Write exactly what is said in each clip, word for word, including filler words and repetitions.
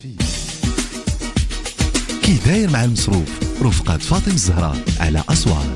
كي داير مع المصروف رفقة فاطمة الزهراء على أصوات.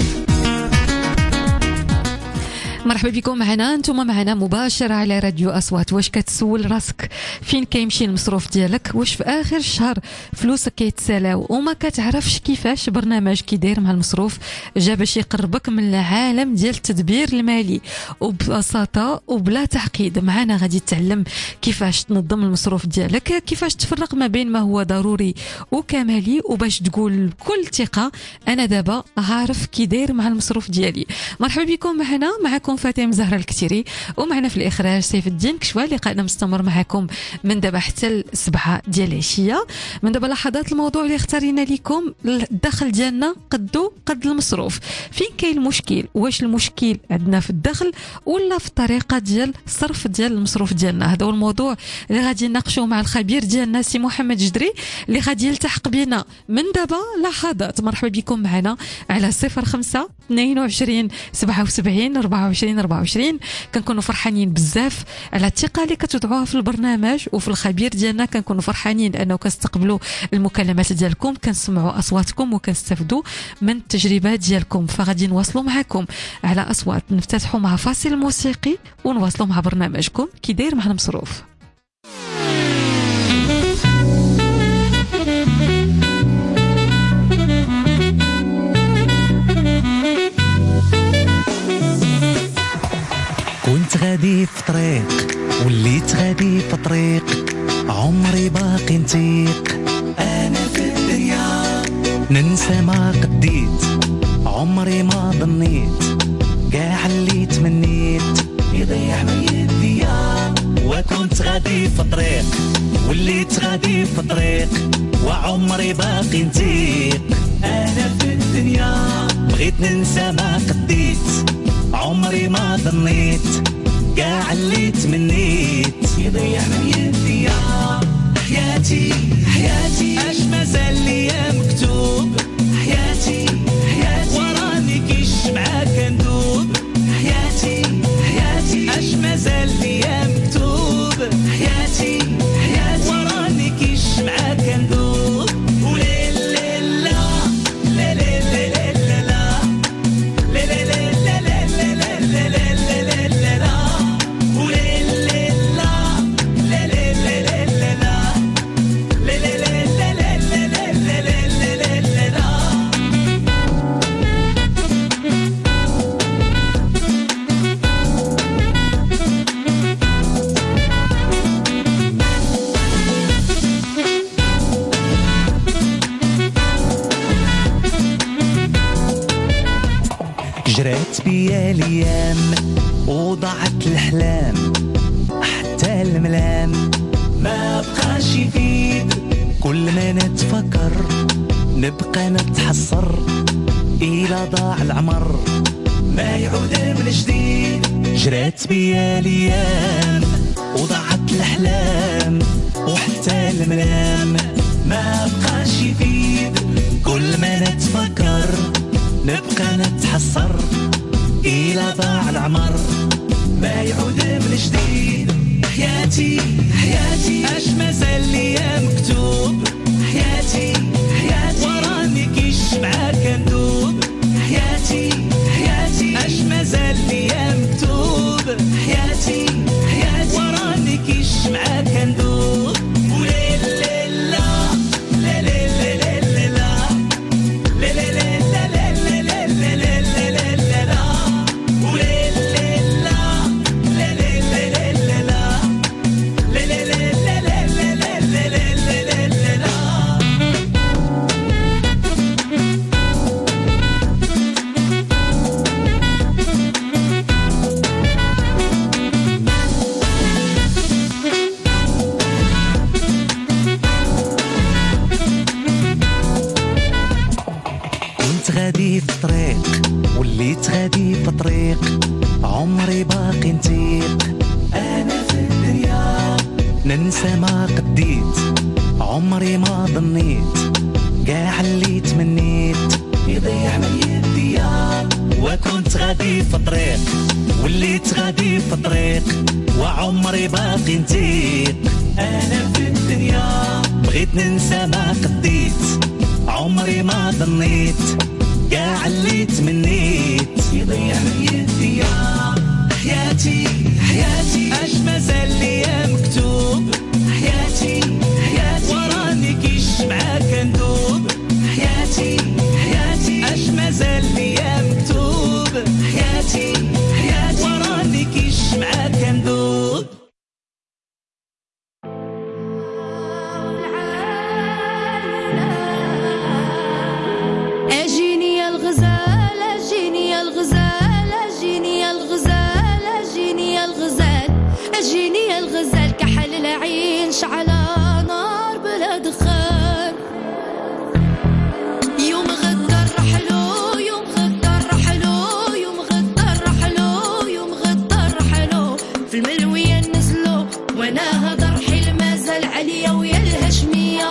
مرحبا بكم معنا، انتم معنا مباشرة على راديو أصوات. واش كتسول راسك فين كيمشي المصروف ديالك؟ واش في آخر الشهر فلوسك كيتسالاو وما كتعرفش كيفاش برنامج كي داير مع المصروف جا باش يقربك من العالم ديال التدبير المالي وببساطة وبلا تعقيد؟ معنا غادي تتعلم كيفاش تنظم المصروف ديالك، كيفاش تفرق ما بين ما هو ضروري وكمالي، وباش تقول بكل ثقة أنا دابا عارف كي داير مع المصروف ديالي. مرحبا بكم معنا، معكم فاطمة زهرة الكتيري، ومعنا في الإخراج سيف الدين كشوى. لقاءنا مستمر معكم من دابا حتى السبعة ديال العشية. من دابا لحظات الموضوع اللي اختارينا لكم، الدخل ديالنا قدو قد المصروف. فين كاين المشكل؟ واش المشكل عندنا في الدخل ولا في الطريقة ديال الصرف ديال المصروف ديالنا؟ هذا هو الموضوع اللي غادي نناقشوه مع الخبير ديالنا سي محمد جدري اللي غادي يلتحق بنا من دابا لحظات. مرحبا بكم معنا على صفر خمسة اثنين وعشرين سبعة وسبعين أربعة وعشرين أربعة وعشرين. كنكونوا فرحانين بزاف على الثقه اللي كتوضعوها في البرنامج وفي الخبير ديالنا. كنكونوا فرحانين لانه كنستقبلوا المكالمات ديالكم، كنسمعوا اصواتكم وكنستافدوا من التجربه ديالكم. فغادي نواصلوا معكم على اصوات، نفتتحوا مع فاصل موسيقي ونواصلوا مع برنامجكم كي داير مع المصروف. كنت غادي في طريق وليت غادي في طريق، عمري باقي نطيق انا في الدنيا، ننسى ما قديت عمري ما ظنيت، كاع اللي تمنيت يضيع من يديا. وكنت غادي في طريق وليت غادي في طريق، وعمري باقي نطيق انا في الدنيا، بغيت ننسى ما قديت عمري ما ظنيت، كاع اللي تمنيت يضيع من يديا. حياتي حياتي اش مازال ليا مكتوب، حياتي حياتي وراني كي الشمعة كندوب، حياتي حياتي اش مازال ليا مكتوب، حياتي حياتي وراني كي الشمعة كندوب. وليل ليل لا لا لا لا لا لا لا لا لا جرات بيا الايام وضاعت الاحلام، حتى الملام ما بقاش يفيد، كل ما نتفكر نبقى نتحسر، إلا ضاع العمر ما يعود من جديد. جرات بيا الايام وضاعت الاحلام وحتى الملام ما بقاش يفيد، كل ما نتفكر نبقى نتحسر، إلا ضاع العمر ما يعود من جديد. حياتي حياتي اش مازال ليا مكتوب، حياتي حياتي وراني كي الشمعة كندوب، حياتي حياتي اش مازال ليا مكتوب، حياتي حياتي وراني كي الشمعة كندوب. وليل ليل لا لا لا لا لا لا لا لا غادي في طريق وليت غادي في طريق، عمري باقي نطيق انا في الدنيا، ننسى ما قديت عمري ما ظنيت، كاع اللي تمنيت يضيع من يديا. وكنت غادي في طريق وليت غادي في طريق، وعمري باقي نطيق انا في الدنيا، بغيت ننسى ما قديت عمري ما ظنيت كاع اللي تمنيت يضيع يدي حياتي حياتي اش مازال ليا مكتوب حياتي حياتي وراني كيش معاك ندوب حياتي حياتي اش مازال ليا مكتوب حياتي حياتي وراني كيش معاك ندوب اجيني يا الغزال اجيني يا الغزال اجيني يا الغزال اجيني يا الغزال اجيني يا الغزال كحل العين شعلة نار بلا دخان يوم غدر رحلو يوم غدر رحلو يوم غدر رحلو يوم غدر رحلو في الملوية نزلو وانا هضر حيل مازال عليا ويا الهشمية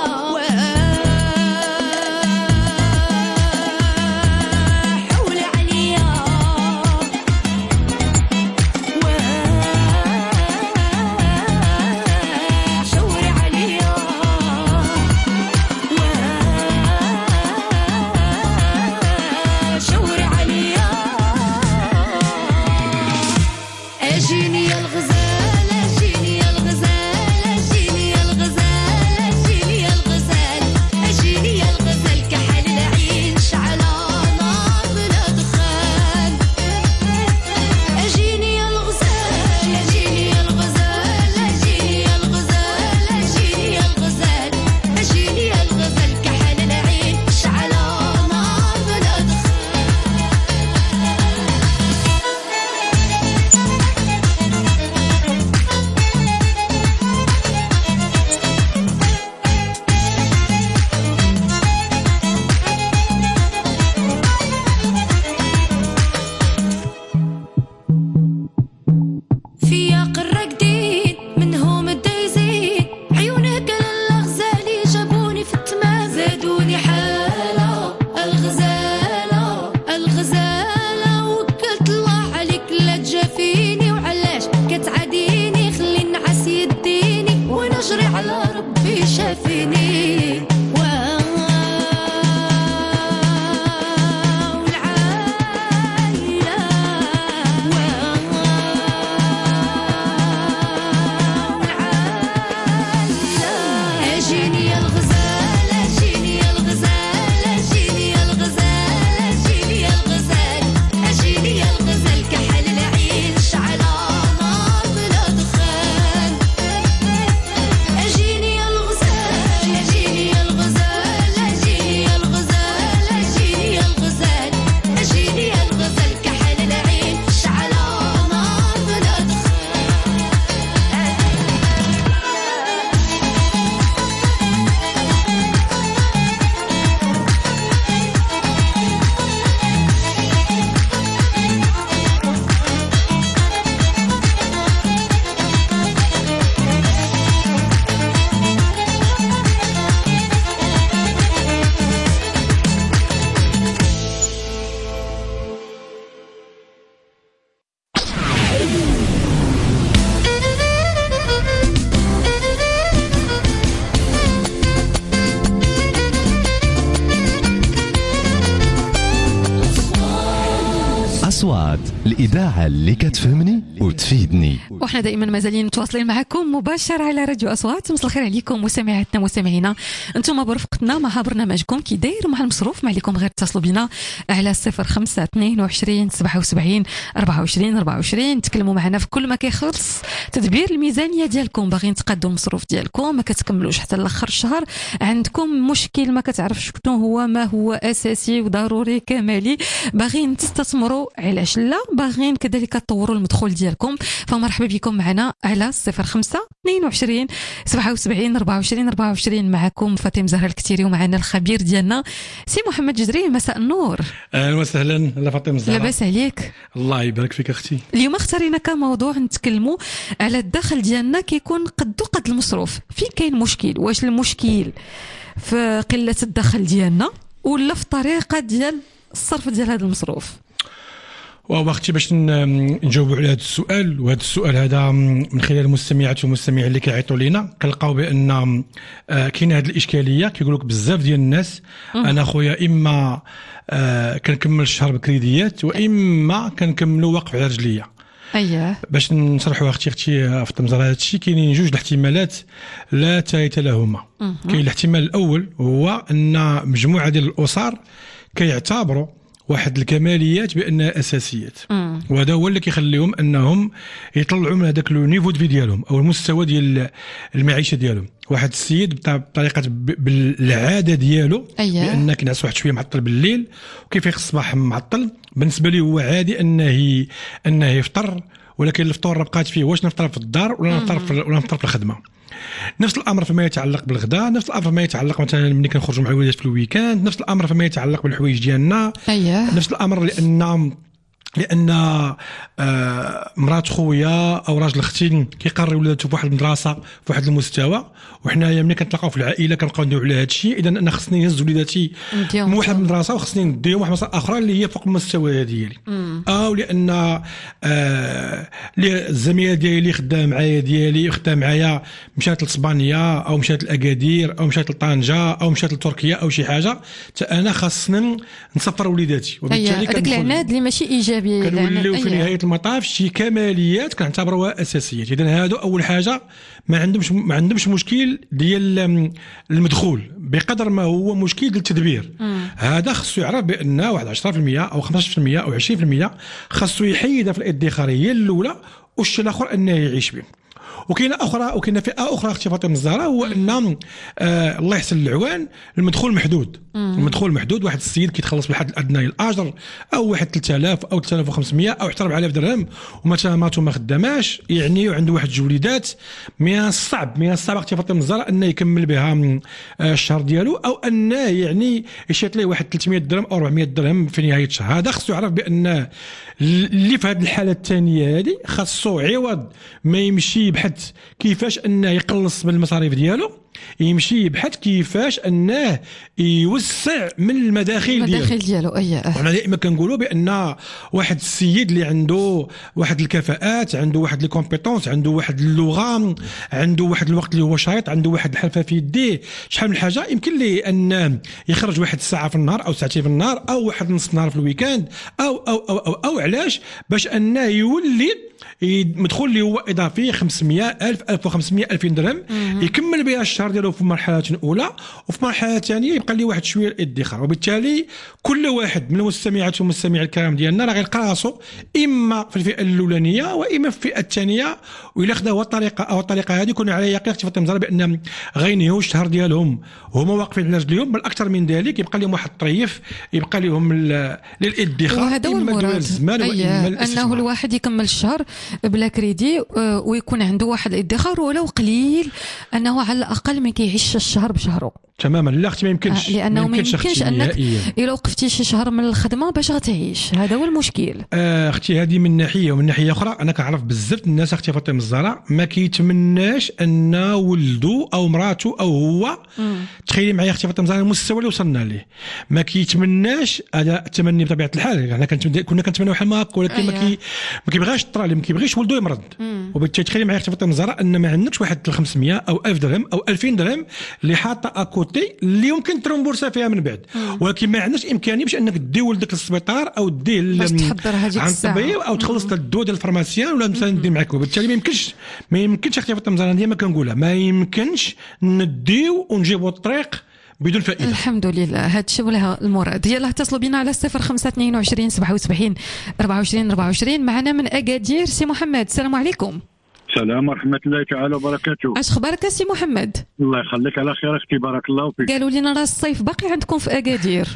أصوات الإذاعة اللي كتفهمني وتفيدني. وإحنا دائما مازالين متواصلين معكم مباشر على راديو أصوات. مساء الخير عليكم مستمعاتنا ومستمعينا، أنتم برفقتنا مع برنامجكم كي داير مع المصروف. ما عليكم غير اتصلوا بنا على صفر خمسة اثنين وعشرين سبعة وسبعين أربعة وعشرين أربعة وعشرين. تكلموا معنا في كل ما كيخلص تدبير الميزانية ديالكم، باغيين تقدوا المصروف ديالكم ما كتكملوش حتى لاخر الشهر، عندكم مشكل ما كتعرفش شنو هو، ما هو أساسي وضروري كمالي، باغيين تستثمروا علاش لا، باغيين كذلك تطوروا المدخول ديالكم، فمرحبا بكم معنا على صفر خمسة اثنين وعشرين سبعة وسبعين أربعة وعشرين أربعة وعشرين. معكم فاطمة زهرة الكتيري ومعنا الخبير ديالنا سي محمد جزري. مساء النور. اهلا وسهلا. لا فاطمه زهرة، لاباس عليك؟ الله يبارك فيك اختي. اليوم اختارينا كموضوع نتكلموا على الدخل ديالنا كيكون قدو قد المصروف. فين كاين مشكل؟ واش المشكل في قله الدخل ديالنا ولا في الطريقه ديال الصرف ديال هذا المصروف؟ واختي باش نجاوبوا على هذا السؤال، وهذا السؤال هذا من خلال المستمعات والمستمعين اللي كيعيطوا لينا كنلقاو بان كاينه هذه الاشكاليه. كيقول لك بزاف ديال الناس انا خويا اما كنكمل الشهر بكريديات واما كنكملوا واقف على رجليا. اييه باش نشرحوا اختي اختي في تمزر هذا الشيء كاينين جوج الاحتمالات لا ثالث لهما. كاين الاحتمال الاول هو ان مجموعه ديال الاسر كيعتبروا واحد الكماليات بانها اساسيات، وهذا هو اللي كيخليهم انهم يطلعوا من هذاك لو نيفو دي ديالهم او المستوى ديال المعيشه ديالهم. واحد السيد بطريقه بالعاده ديالو أيه. بان كينعس واحد شويه معطل بالليل وكيفيق الصباح معطل، بالنسبه ليه هو عادي انه انه يفطر، ولكن الفطور بقات فيه واش نفطر في الدار ولا نفطر في ولا نفطر في الخدمه. نفس الامر فيما يتعلق بالغداء، نفس الامر فيما يتعلق مثلا ملي كنخرجوا مع الوليدات في الويكاند، نفس الامر فيما يتعلق بالحوايج ديالنا. أيه. نفس الامر لان لان آه مرات خويا او راجل اختي كيقري ولادته في واحد المدرسه في واحد المستوى، وحنايا ملي كنتلاقاو في العائله كنبقاو ندويو على هذا الشيء. اذا انا خصني نهز وليداتي من واحد المدرسه وخصني نديهم واحد المدرسه اخرى اللي هي فوق المستوى ديالي، او لان آه الزميله ديالي اللي خدام معايا ديالي خدام معايا مشات لاسبانيا او مشات لاكادير او مشات لطنجه او مشات لتركيا او شي حاجه، حتى انا خاصني نسفر وليداتي. وبالتالي هذاك العناد اللي ماشي ايجابي كنوليو في نهايه المطاف شي كماليات كنعتبروها اساسيات. اذا هادو اول حاجه ما عندهمش ما عندهمش مشكل ديال المدخول بقدر ما هو مشكل ديال التدبير. هذا خصو يعرف بان واحد عشرة بالمئة او خمسة عشر بالمئة او عشرين بالمئة خصو يحيدها في الادخاريه الاولى والشيء الاخر انه يعيش به. وكاينه اخرى وكاينه فئه اخرى اختي فاطمه الزهراء هو ان آه الله يحسن العوان المدخول محدود. مم. المدخول محدود، واحد السيد كيتخلص بالحد الادنى للاجر او واحد ثلاثة آلاف او ثلاثة آلاف وخمسمئة او حتى أربعة آلاف درهم ومثلا ماتو ما خداماش يعني وعنده واحد جوليدات، من الصعب من الصعب اختي فاطمه الزهراء انه يكمل بها الشهر ديالو، او انه يعني يشيط ليه واحد ثلاثمئة درهم او أربعمئة درهم في نهايه الشهر. هذا خصو يعرف بان اللي في هذه الحاله الثانيه هذه خاصو عوض ما يمشي يبحث كيفاش انه يقلص من المصاريف ديالو، يمشي يبحث كيفاش انه يوسع من المداخل ديالو المداخل ديالو. اييه وحنا دائما كنقولوا بان واحد السيد اللي عنده واحد الكفاءات، عنده واحد لي كومبيتونس، عنده واحد اللغه، عنده واحد الوقت اللي هو شايط، عنده واحد الحرفه في يديه، شحال من حاجه يمكن ليه ان يخرج واحد الساعه في النهار او ساعتين في النهار او واحد نص النهار في الويكاند او او او او, أو علاش باش انه يولي مدخول اللي هو اضافي خمسمئة ألف ألف وخمسمئة ألفين درهم يكمل بها الشهر ديالو في مرحله اولى، وفي مرحله ثانيه يبقى ليه واحد شويه الادخار. وبالتالي كل واحد من المستمعات والمستمعين الكرام ديالنا راه غيلقى راسو اما في الفئه الاولانيه واما في الفئه الثانيه، والا خدا هو الطريقه او الطريقه هذه يكون على يقين اختي فاطمه بان غينهيو الشهر ديالهم وهما واقفين على رجليهم، بل اكثر من ذلك يبقى لهم واحد الطريف يبقى لهم للادخار. وهذا هو المراد أيه انه الواحد يكمل الشهر بلا كريدي ويكون عنده واحد الادخار ولو قليل، انه على الاقل ما كيعيش الشهر بشهره تماما. لا اختي ما يمكنش، آه لانه ما يمكنش انك الا وقفتي شي شهر من الخدمه باش غتعيش، هذا هو المشكل. آه اختي هذه من ناحيه، ومن ناحيه اخرى انا كنعرف بزاف الناس اختي فاطمه الزهراء ما كيتمناش ان ولده او مراته او هو مم. تخيلي معايا اختي فاطمه الزهراء المستوى اللي وصلنا ليه، ما كيتمناش هذا التمني بطبيعه الحال. احنا كنا كنتمناو بحال هكا، ولكن أيه. ما كي ما كيبغاش الطرالي، ما كيبغيش ولده يمرض. مم. وبالتالي تخيلي معايا اختي فاطمه الزهراء ان ما عندكش واحد خمسمئة او ألف درهم او ألفين درهم اللي حاطه اكوتي اللي يمكن ترومبورسا فيها من بعد، ولكن ما عندناش امكانيه باش انك دي ولدك للسبيطار او ديه باش تحضر هذيك الساعه عند الطبيب او تخلص الدواء ديال الفارماسيان ولا مثلا دي معك. وبالتالي ما يمكنش ما يمكنش اختي فاطمه الزهراء ديما كنقولها ما يمكنش نديو ونجيبوا الطريق بدون فائده. الحمد لله هذا الشيء ولا المراد. يلا اتصلوا بنا على صفر خمسة اثنين وعشرين سبعة وسبعين أربعة وعشرين أربعة وعشرين. معنا من اكادير سي محمد. السلام عليكم. السلام ورحمة الله تعالى وبركاته. اش خبارك سي محمد؟ الله يخليك على خير اختي بارك الله فيك. قالوا لنا راه الصيف باقي عندكم في اكادير.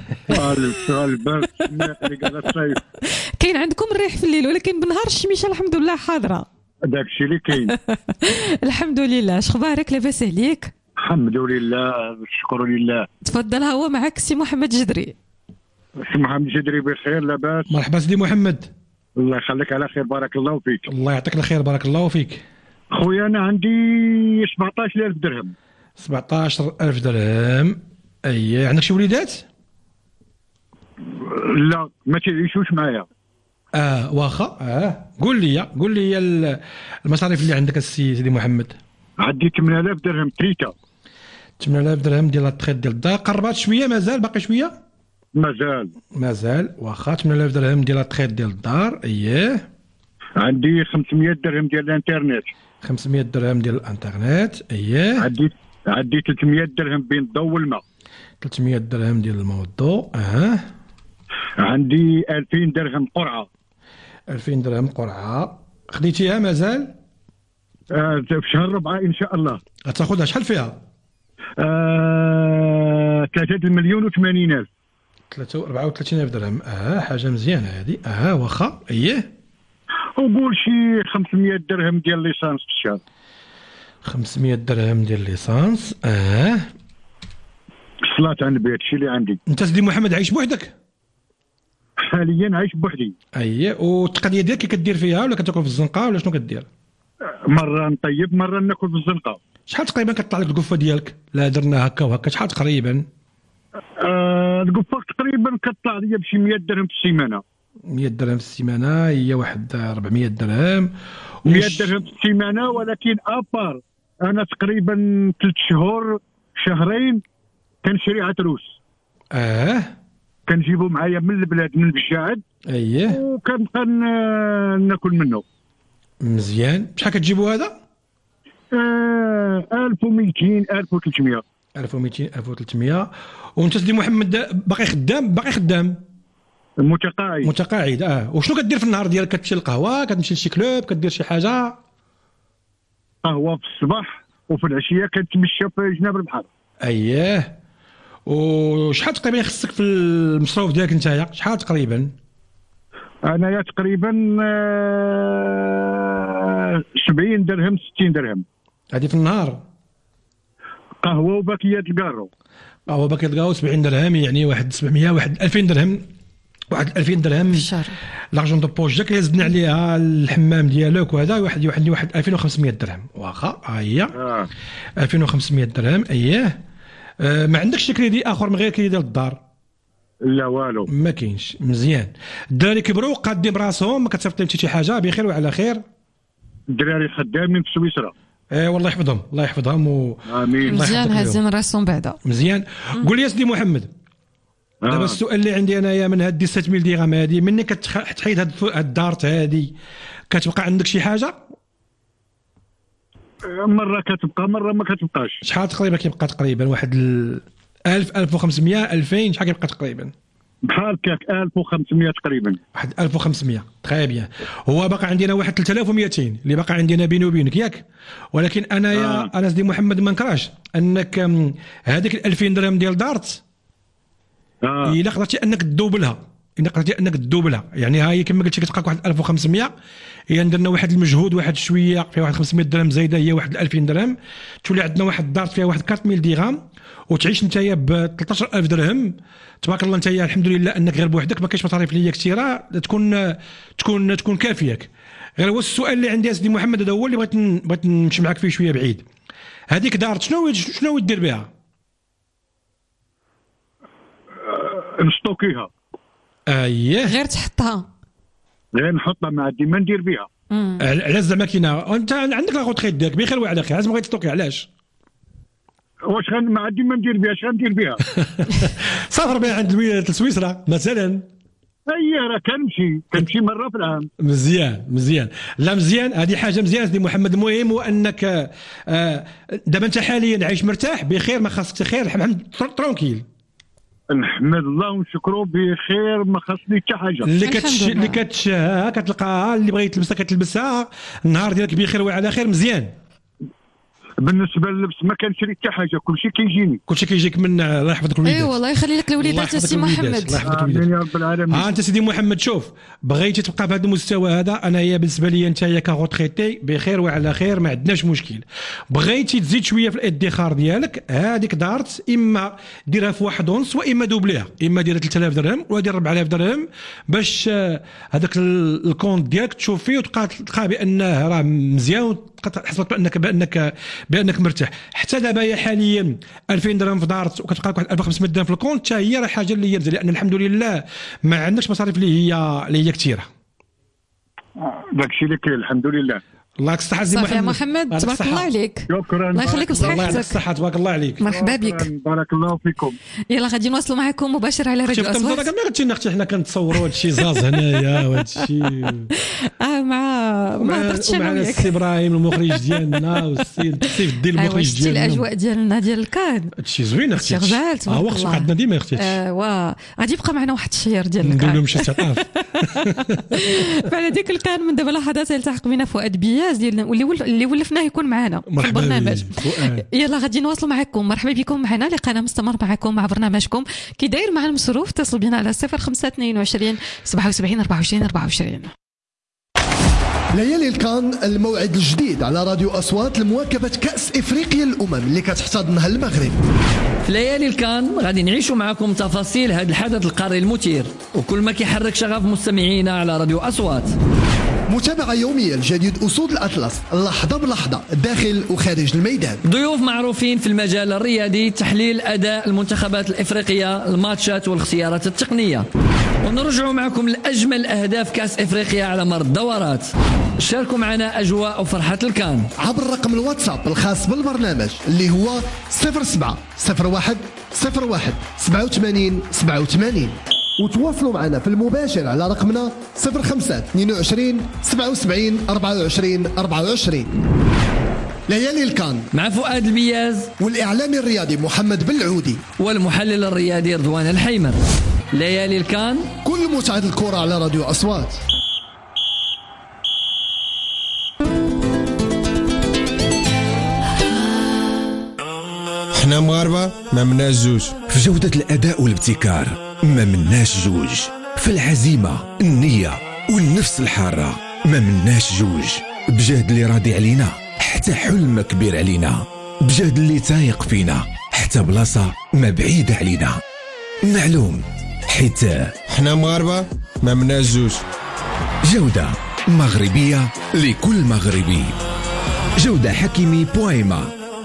البرد قال الصيف كاين عندكم الريح في الليل، ولكن بالنهار الشميشه الحمد لله حاضره. داك الشيء اللي كاين. الحمد لله. اش خبارك؟ لاباس عليك؟ الحمد لله الشكر لله. تفضل هو معك سي محمد جدري. سي محمد جدري بخير لاباس؟ مرحبا سيدي محمد. الله يخليك على خير بارك الله فيك. الله يعطيك الخير بارك الله فيك. خويا انا عندي سبعطاش ألف درهم. سبعطاش ألف درهم. اي عندك شي وليدات؟ لا ما تعيشوش معايا. اه واخا اه قول لي قول لي المصاريف اللي عندك السي سيدي محمد. عندي ثمانية آلاف درهم تريتا. ثمانية آلاف درهم ديال التخيط ديال الدار. قربات شويه مازال باقي شويه مازال مازال واخا. ثمانية آلاف درهم ديال التخيط ديال الدار. اييه. عندي خمسمية درهم ديال الانترنت. خمسمية درهم ديال الانترنت. اييه. عندي عندي ثلاثمية درهم بين الضوء والماء. ثلاثمية درهم ديال الماء والضوء. اه. عندي ألفين درهم قرعه. ألفين درهم قرعه خديتيها مازال؟ آه في شهر ربعة ان شاء الله. غتاخذها شحال فيها؟ آه ثلاثة مليون وثمانين ألف. ثلاثة أربعة وثلاثين ألف درهم. اه حاجه مزيانه هذه. اه واخا. اييه. وقول شي خمسمية درهم ديال ليسانس في الشهر. خمسمية درهم ديال ليسانس. اه. صلاة على النبي هادشي اللي عندي. انت سيدي محمد عايش بوحدك؟ حاليا عايش بوحدي. اييه. والتقنيه ديالك كدير فيها ولا كتاكل في الزنقه ولا شنو كدير؟ مره نطيب مره ناكل في الزنقه. شحال تقريبا كطلع لك القفه ديالك؟ لا درنا هكا وهكا شحال تقريبا؟ آه القفه تقريبا كطلع لي بشي مية درهم في السيمانه. مية درهم في السيمانه هي واحد أربعمية درهم. مية درهم في السيمانه ولكن ابار انا تقريبا ثلاث شهور شهرين كنشري عتروس. اه. كنجيبو معايا من البلاد من بجاعد. اييه. وكنبقى ناكل منه. مزيان. شحال كتجيبوا هذا؟ آه ألف ومئتين ألف وثلاثمية. ألف ومئتين ألف وثلاثمية. وانت سيدي محمد باقي خدام؟ باقي خدام متقاعد. متقاعد. اه. وشنو كدير في النهار ديالك؟ كتمشي للقهوه، كتمشي لشي كلوب، كدير شي حاجه؟ قهوه في الصباح وفي العشيه كنتمشى في جناب البحر. اييه. وشحال تقريبا يخصك في المصروف ديالك نتايا؟ شحال تقريبا؟ انايا تقريبا سبعين درهم ستين درهم. هذه في النهار؟ قهوه وباكيات الكارو. قهوه باكيات الكارو سبعين درهم يعني واحد سبعمية واحد ألفين درهم. واحد ألفين درهم في الشهر. لارجون دو بوش ديالك يزدنا عليها الحمام ديالك وهذا واحد واحد واحد ألفين وخمسمية درهم. واخا ها هي. آه. ألفين وخمسمية درهم. اييه. آه ما عندكش شي كريدي اخر من غير كريدي ديال الدار؟ لا والو ما كاينش. مزيان. الدراري كبروا قادين براسهم ما كتصيفط لهم حتى شي حاجه؟ بخير وعلى خير. الدراري خدامين في سويسرا. ايه والله يحفظهم الله يحفظهم و... امين. مزيان هازين راسهم بعدا. مزيان. قول لي يا سيدي محمد. آه. دابا السؤال اللي عندي انايا من هاد سبعة آلاف درهم هادي مني كتحيد هاد الدار هادي كتبقى عندك شي حاجه؟ مره كتبقى مره ما كتبقاش. شحال تقريبا كيبقى؟ تقريبا واحد ألف ألف وخمسمية ألفين شحال كيبقى تقريبا؟ بحال كاك ألف وخمسمية تقريبا. واحد ألف وخمسمية. تري بيان. هو باقي عندنا واحد ثلاثة آلاف ومئتين اللي باقي عندنا بيني وبينك ياك؟ ولكن انايا آه. انا سيدي محمد ما نكراش انك هذيك ألفين درهم ديال دارت اه الا قدرتي انك تدوبلها الا قدرتي انك تدوبلها يعني ها هي كما قلت لك كتبقى واحد ألف وخمسمية الا درنا واحد المجهود واحد شويه فيها واحد خمسمية درهم زايده هي واحد ألفين درهم تولي عندنا واحد دارت فيها واحد أربعمية درهم وتعيش نتايا ب ثلاثة عشر ألف درهم. تبارك الله نتايا الحمد لله انك غير بوحدك ما كاينش مصاريف ليا كثيره تكون تكون تكون كافياك. غير هو السؤال اللي عندي يا سيدي محمد هذا هو اللي بغيت بغيت نمشي معك فيه شويه بعيد. هذيك دارت شنو شنو دير بها؟ نستوكيها. اييه غير تحطها غير نحطها مع دي ما ندير بها. علاش زعما كاينه انت عندك لا غوتريت ديالك بخير وعلى خير علاش بغيت تستوكي علاش؟ واش غن مع دي ما ندير بها اش غندير بها؟ سافر بها عند سويسرا مثلا. اي راه كنمشي كنمشي مره في العام. مزيان مزيان لا مزيان هذه حاجه مزيانه سيدي محمد. المهم هو انك آه دابا انت حاليا عايش مرتاح بخير ما خاصك خير الحمد ترونكيل. نحمد الله ونشكرو بخير ما خاصني حتى حاجه. اللي كتش اللي كتشها كتلقاها اللي بغيت تلبسها كتلبسها النهار ديالك بخير وعلى خير مزيان. بالنسبه للبس ما كنشري حتى حاجه كلشي كيجيني. كلشي كيجيك من الله يحفظك الوليدات. اي والله يخلي لك الوليدات سي محمد. الله يحفظك الوليدات يا رب العالمين. ها انت سيدي محمد شوف بغيتي تبقى في هذا المستوى هذا انا هي بالنسبه لي انت هي كغوتريتي بخير وعلى خير ما عندناش مشكل. بغيتي تزيد شويه في الادخار ديالك هذيك دارت اما ديرها في واحد ونص واما دوبليها اما دير ثلاثة آلاف درهم ولا دير أربعة آلاف درهم باش هذاك الكونت ديالك تشوف فيه وتلقى تلقى بانه راه مزيان وتبقى تحس بانك بانك بانك مرتاح. حتى دابا هي حاليا ألفين درهم في دارت وكتبقى لك واحد ألف وخمسمية درهم في الكونت حتى هي راه حاجه اللي هي مزيانه لان الحمد لله ما عندكش مصاريف اللي هي اللي هي كثيره. داكشي اللي كاين الحمد لله. الله يعطيك الصحة سي صافي يا محمد. محمد تبارك الله عليك. شكرا. الله يخليك الله يعطيك بصحتك. الصحة تبارك الله عليك. مرحبا بك. بارك الله فيكم. يلا غادي نواصلوا معكم مباشر على راديو شفت مزرعة اصوات. ما غتجينا اختي حنا كنتصوروا هذا الشيء زاز هنايا وهذا الشيء. اه مع ما هضرتش انا ومعنا وياك. السي ابراهيم المخرج ديالنا والسي سيف الدين ايوا المخرج شتي ديالنا. الاجواء ديالنا ديال الكاد. هادشي زوين اختي. هادشي غزال اه تبارك وقت الله. عندنا ديما اختي. ايوا غادي يبقى معنا واحد الشير ديال ندير الكاد. لهم شي تعطاف. فعلى ذيك الكان من دابا لحظات يلتحق بنا فؤاد بياز ديالنا واللي ول- اللي ولفناه يكون معنا في مرحبا البرنامج. بك، فؤاد. يلا غادي نواصلوا معكم. مرحبا بكم معنا لقانا مستمر معكم مع برنامجكم كي داير مع المصروف. اتصلوا بنا على صفر خمسة اثنين وعشرين سبعة وسبعين أربعة وعشرين أربعة وعشرين. ليالي الكان الموعد الجديد على راديو أصوات لمواكبة كأس إفريقيا الأمم اللي كتحتضنها المغرب. في ليالي الكان غادي نعيشوا معكم تفاصيل هذا الحدث القاري المثير وكل ما كيحرك شغف مستمعينا على راديو أصوات. متابعة يومية لجديد أسود الأطلس لحظة بلحظة داخل وخارج الميدان. ضيوف معروفين في المجال الرياضي، تحليل أداء المنتخبات الإفريقية، الماتشات والاختيارات التقنية، ونرجعوا معكم لأجمل أهداف كأس إفريقيا على مر الدورات. شاركوا معنا أجواء وفرحة الكان عبر رقم الواتساب الخاص بالبرنامج اللي هو صفر سبعة صفر واحد صفر واحد سبعة وثمانين سبعة وثمانين، وتواصلوا معنا في المباشر على رقمنا صفر خمسة اثنين وعشرين سبعة وسبعين أربعة وعشرين أربعة وعشرين. ليالي الكان مع فؤاد البياز والإعلامي الرياضي محمد بالعودي والمحلل الرياضي رضوان الحيمر. ليالي الكان كل متعة الكرة على راديو أصوات. حنا مغاربة ما مناش جوج في جودة الأداء والابتكار ما مناش جوج، في العزيمة النية والنفس الحارة ما مناش جوج، بجهد اللي راضي علينا حتى حلم كبير علينا، بجهد اللي تايق فينا حتى بلاصة ما بعيدة علينا. معلوم حيت حنا مغاربة ما مناش جوج. جودة مغربية لكل مغربي. جودة حكيمي بويما.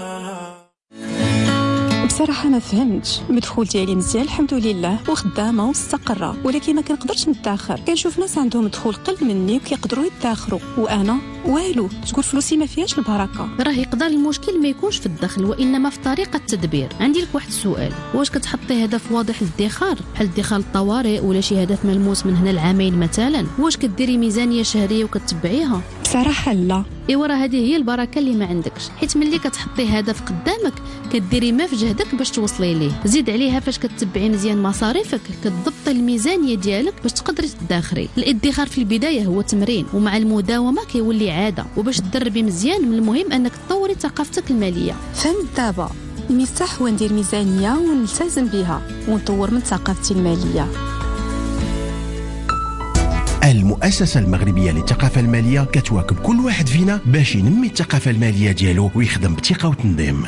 بصراحة ما فهمتش المدخول ديالي مزيان الحمد لله وخدامة ومستقرة، ولكن ما كنقدرش نتاخر. كنشوف ناس عندهم دخول قل مني وكيقدروا يتاخروا وانا والو. تقول فلوسي ما فيهاش البركة. راه يقدر المشكل ما يكونش في الدخل وانما في طريقه التدبير. عندي لك واحد السؤال، واش كتحطي هدف واضح للادخار بحال ادخار الطوارئ ولا شي هدف ملموس من هنا لعامين مثلا؟ واش كديري ميزانيه شهريه وكتبعيها؟ بصراحة لا. ايوا راه هذه هي البركه اللي ما عندكش، حيت ملي كتحطي هدف قدامك كديري ما في جهدك باش توصلي ليه. زيد عليها فاش كتبعي مزيان مصاريفك كتضبطي الميزانيه ديالك باش تقدري تدخري. الادخار في البدايه هو تمرين ومع المداومه كيولي عاده، وباش تدربي مزيان من المهم انك تطوري ثقافتك الماليه. فهمت دابا. المفتاح هو ندير ميزانية ونلتزم بها ونطور من ثقافتي المالية. المؤسسة المغربية للثقافة المالية كتواكب كل واحد فينا باش ينمي الثقافة المالية ديالو ويخدم بثقة وتنظيم.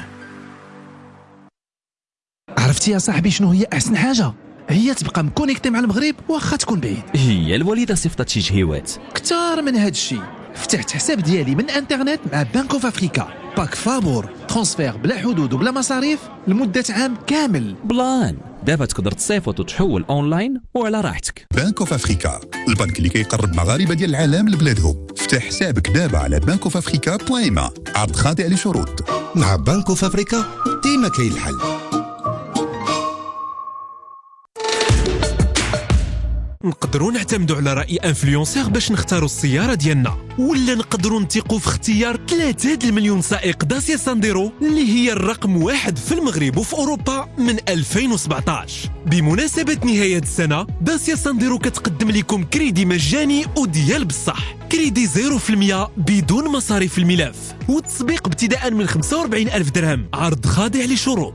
عرفتي يا صاحبي شنو هي أحسن حاجة؟ هي تبقى مكونيكتي مع المغرب واخا تكون بعيد. هي الوالدة صيفطت شي تهيوات. كتار من هاد الشيء. فتحت حساب ديالي من انترنت مع بنك اوف افريكا، باك فابور، ترانسفير بلا حدود وبلا مصاريف لمدة عام كامل. بلان دابا تقدر تصيفط وتحول اونلاين وعلى راحتك. بنك اوف افريكا، البنك اللي كيقرب مغاربه ديال العالم لبلادهم. افتح حسابك دابا على بنك اوف افريكا بوان ما. عرض خاضع لشروط. مع بنك اوف افريكا ديما كاين الحل. نقدروا نعتمدوا على رأي انفلونسير باش نختاروا السيارة ديالنا، ولا نقدروا نثقوا في اختيار ثلاثة المليون سائق داسيا سانديرو اللي هي الرقم واحد في المغرب وفي أوروبا من ألفين وسبعطاش. بمناسبة نهاية السنة داسيا سانديرو كتقدم لكم كريدي مجاني وديال بصح، كريدي زيرو في المية بدون مصاريف الملف، والتسبيق ابتداء من خمسة وأربعين ألف درهم. عرض خاضع لشروط.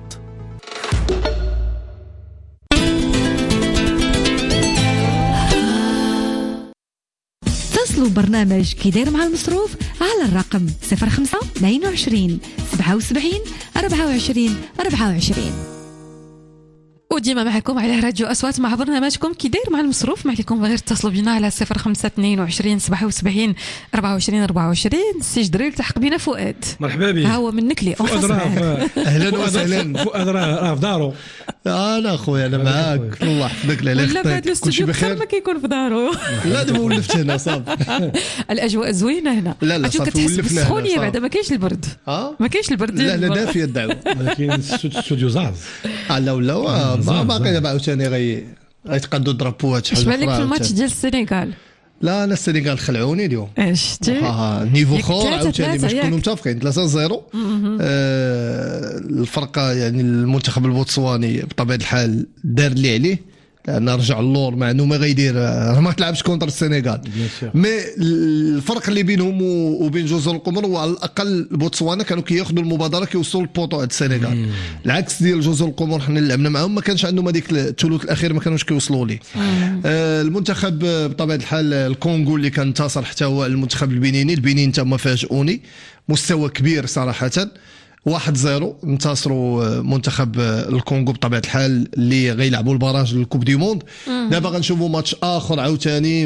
اتصلوا برنامج كي داير مع المصروف على الرقم صفر خمسة اثنين وعشرين سبعة وسبعين أربعة وعشرين أربعة وعشرين. وديما معكم على راديو أصوات مع برنامجكم كي داير مع المصروف. ما عليكم غير اتصلوا بنا على صفر خمسة اثنين وعشرين سبعة وسبعين أربعة وعشرين أربعة وعشرين. السي جدري التحق بنا فؤاد. مرحبا بك. ها هو منك لي فؤاد راه اهلا وسهلا. فؤاد راه في دارو. انا خويا انا معاك الله يحفظك لا يخطيك كلشي بخير. ما كيكون في دارو. لا دابا ولفت هنا صافي. الاجواء زوينه هنا. لا لا صافي ولفنا السخونيه بعدا ما كاينش البرد. اه ما كاينش البرد. لا لا دافيه الدعوه. ولكن الاستوديو زاز. لا ولا باقي دابا عاوتاني غي غيتقادوا درابوات شحال. اش بان لك في الماتش ديال السنغال؟ لا انا السنغال خلعوني اليوم. اش تي اه نيفو خور عاوتاني باش نكونوا متفقين ثلاثة صفر. آه الفرقه يعني المنتخب البوتسواني بطبيعه الحال دار اللي عليه لان رجع اللور مع انه ما غيدير ما تلعبش كونتر السنغال. مي الفرق اللي بينهم وبين جزر القمر هو على الاقل بوتسوانا كانوا كياخذوا المبادره كيوصلوا للبوطو عند السنغال. العكس ديال جزر القمر حنا اللي لعبنا معاهم ما كانش عندهم هذيك الثلث الاخير ما كانوش كيوصلوا ليه. آه المنتخب بطبيعه الحال الكونغو اللي كان انتصر حتى هو المنتخب البنيني. البنين تما فاجئوني مستوى كبير صراحه. واحد زيرو انتصروا منتخب الكونغو بطبيعه الحال اللي غيلعبوا البراج للكوب دي موند. دابا غنشوفوا ماتش اخر عاوتاني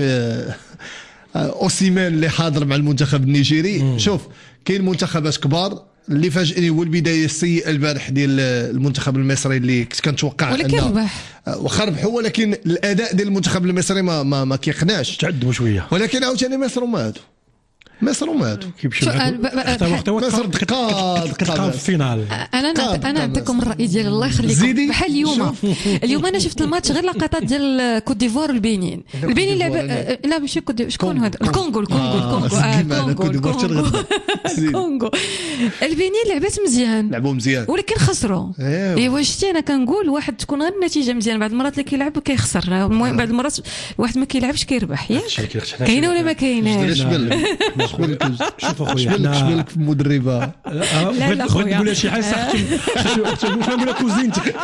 اوسيمان اللي حاضر مع المنتخب النيجيري. شوف كاين منتخبات كبار. اللي فاجئني هو البدايه السيئه البارح ديال المنتخب المصري اللي كنت كنتوقع ولكن ربح واخا ربحوا ولكن الاداء ديال المنتخب المصري ما ما, ما كيقنعش. تعذبوا شويه ولكن عاوتاني مصر وما هادو مصر وماتوا كيمشيو حتى وقت مصر دقيقه دقيقه في الفينال. انا انا نعطيكم الراي ديالي الله يخليكم. بحال اليوم اليوم انا شفت الماتش غير لقطات ديال كوت ديفوار والبنين. البنين لعب لا ماشي كوت شكون هذا الكونغو الكونغو الكونغو الكونغو الكونغو. البنين لعبات مزيان لعبوا مزيان ولكن خسروا. ايوا شتي انا كنقول واحد تكون غير النتيجه مزيان بعض المرات اللي كيلعب كيخسر. المهم بعض المرات واحد ما كيلعبش كيربح. ياك كاينه ولا ما كايناش؟ شكون شوف اخويا شبالك شبالك في المدربه. لا لا خويا تقول شي حاجه صح نقول لك كوزينتك.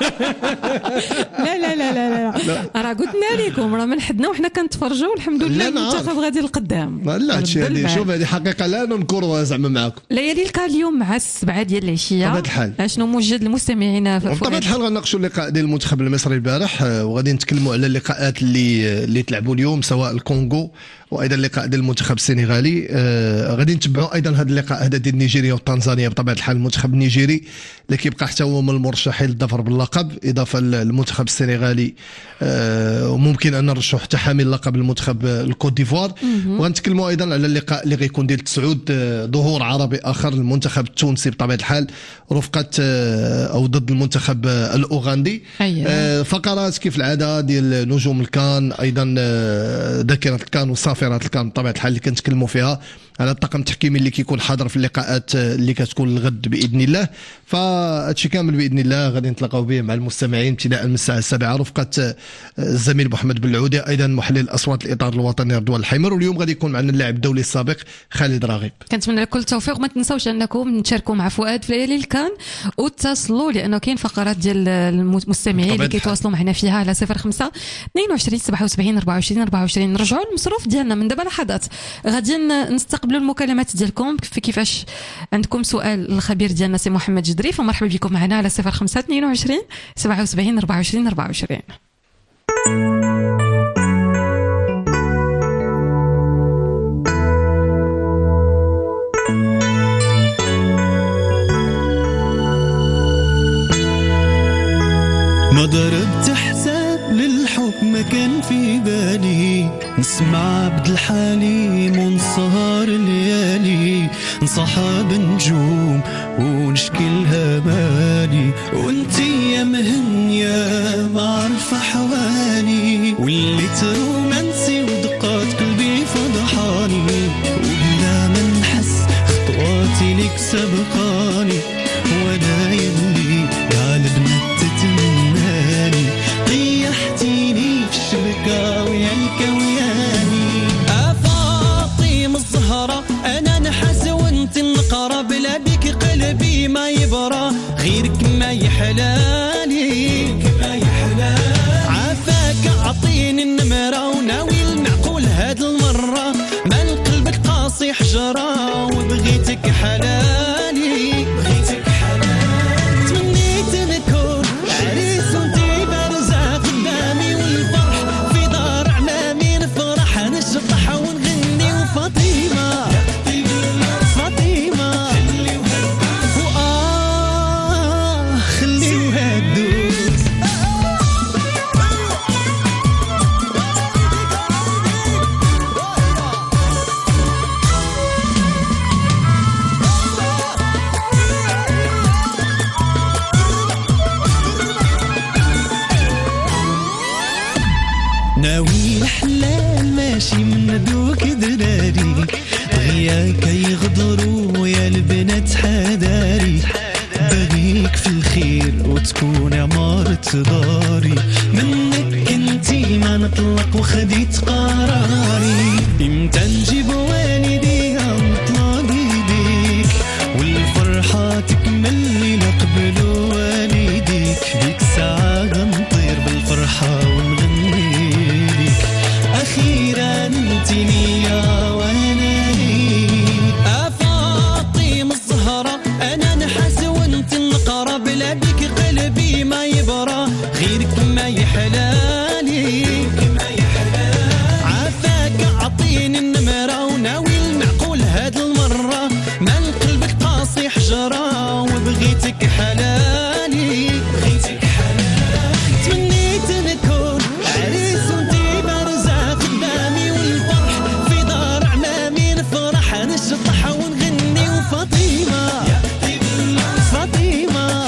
لا لا لا لا لا راه قلنا لكم راه من حدنا وحنا كنتفرجوا والحمد لله المنتخب غادي للقدام. لا هادشي هادي شوف هذه حقيقه لا ننكروها زعما معاكم. ليالي الكا اليوم مع السبعه ديال العشيه بطبيعه الحال اشنو موجد للمستمعين؟ بطبيعه الحال غنناقشوا اللقاء ديال المنتخب المصري البارح وغادي نتكلموا على اللقاءات اللي اللي تلعبوا اليوم سواء الكونغو وايضا اللقاء ديال المنتخب السنغالي. آه غادي نتبعوا ايضا هذا اللقاء هذا ديال نيجيريا وتنزانيا. بطبيعه الحال المنتخب النيجيري اللي كيبقى حتى هو من المرشحين للظفر باللقب اضافه للمنتخب السنغالي. آه وممكن ان نرشحوا حتى حامل لقب المنتخب الكوت ديفوار. وغنتكلموا ايضا على اللقاء اللي غيكون ديال تسعود ظهور عربي اخر المنتخب التونسي بطبيعه الحال رفقه آه او ضد المنتخب الاوغندي. آه فقرات كيف العاده ديال نجوم الكان ايضا آه ذاكره الكان وصافي الكان بطبيعه الحال اللي كنتكلموا فيها على الطاقم التحكيمي اللي كيكون حاضر في اللقاءات اللي كتكون الغد باذن الله. فهادشي كامل باذن الله غادي نتلاقاو به مع المستمعين ابتداء من الساعه السابعه رفقه الزميل محمد بن العودي ايضا محلل اصوات الاطار الوطني رضوان الحمر. واليوم غادي يكون معنا اللاعب الدولي السابق خالد راغب. كنتمنى لكم التوفيق وما تنساوش انكم تشاركوا مع فؤاد في ليالي الكان وتصلوا لانه كاين فقرات ديال المستمعين اللي كيتواصلوا معنا فيها على صفر خمسة اثنين وعشرين سبعة وسبعين أربعة وعشرين أربعة وعشرين. نرجعوا للمصروف ديالنا من دابا لحظات غادي نستقبلوا المكالمات ديالكم في كيفاش عندكم سؤال الخبير ديالنا سي محمد جدري. فمرحبا بكم معنا على صفر خمسة اثنين وعشرين سبعة وسبعين أربعة وعشرين أربعة وعشرين. ما ضربت حساب للحب ما كان في بالي نسمع عبد الحليم ونسهر الليالي نصحاب نجوم ونشكلها بالي وانتي يا مهنية ما عارفة حوالي واللي رومانسي ودقات قلبي فضحاني وبلا ما نحس خطواتي لك سبقاني وانا يلي غالبنا تتمناني طيحتيني في الشبكة وياك وياني أفاطيم الزهرة أنا نحس وانت النقرة بلا بيك قلبي ما يبرى غيرك ما يحلالي ما يحلالي عافاك أعطيني النمرة وناوي المعقول هاد المرة ما قلبك قاسي حجرة وبغيتك حلالي الحلال ماشي من دوك دراري دغيا كيغدروا يا البنات حداري باغيك في الخير وتكون عمارة داري منك انتي ما نطلق وخديت قراري امتى نجيب والدي نطلق يديك والفرحة تكمل لي قبل والديك ديك الساعة غنطير بالفرحة ونغني ليك أخيرا انتي ليا وانا ليك أفاطمة الزهرة أنا نحس وانت النقرة بلا بيك قلبي ما يبرى غيرك ما يحلالي عافاك أعطيني النمرة وناوي المعقول هاد المرة من قلبك قاسي حجرة وبغيتك حلالي بغيتك حلالي تمنيت نكون عريس وانتي بارزة قدامي والفرح في دار عمامي نفرح نشطح ونغني وفاطمة فاطمة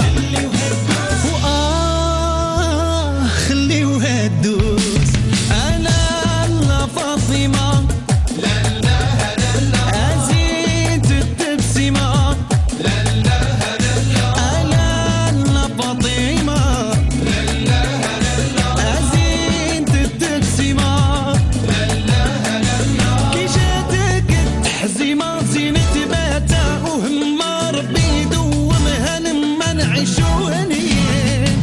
وآه خليوها تدوز أنا لا فاطمة لا لا لا أزيد التبسمة لا لا لا أنا لا فاطمة لا لا لا أزيد التبسمة لا لا لا كي جاتك التحزيمة زينة باتا وهم ربي يدومها لما نعيشو هنيين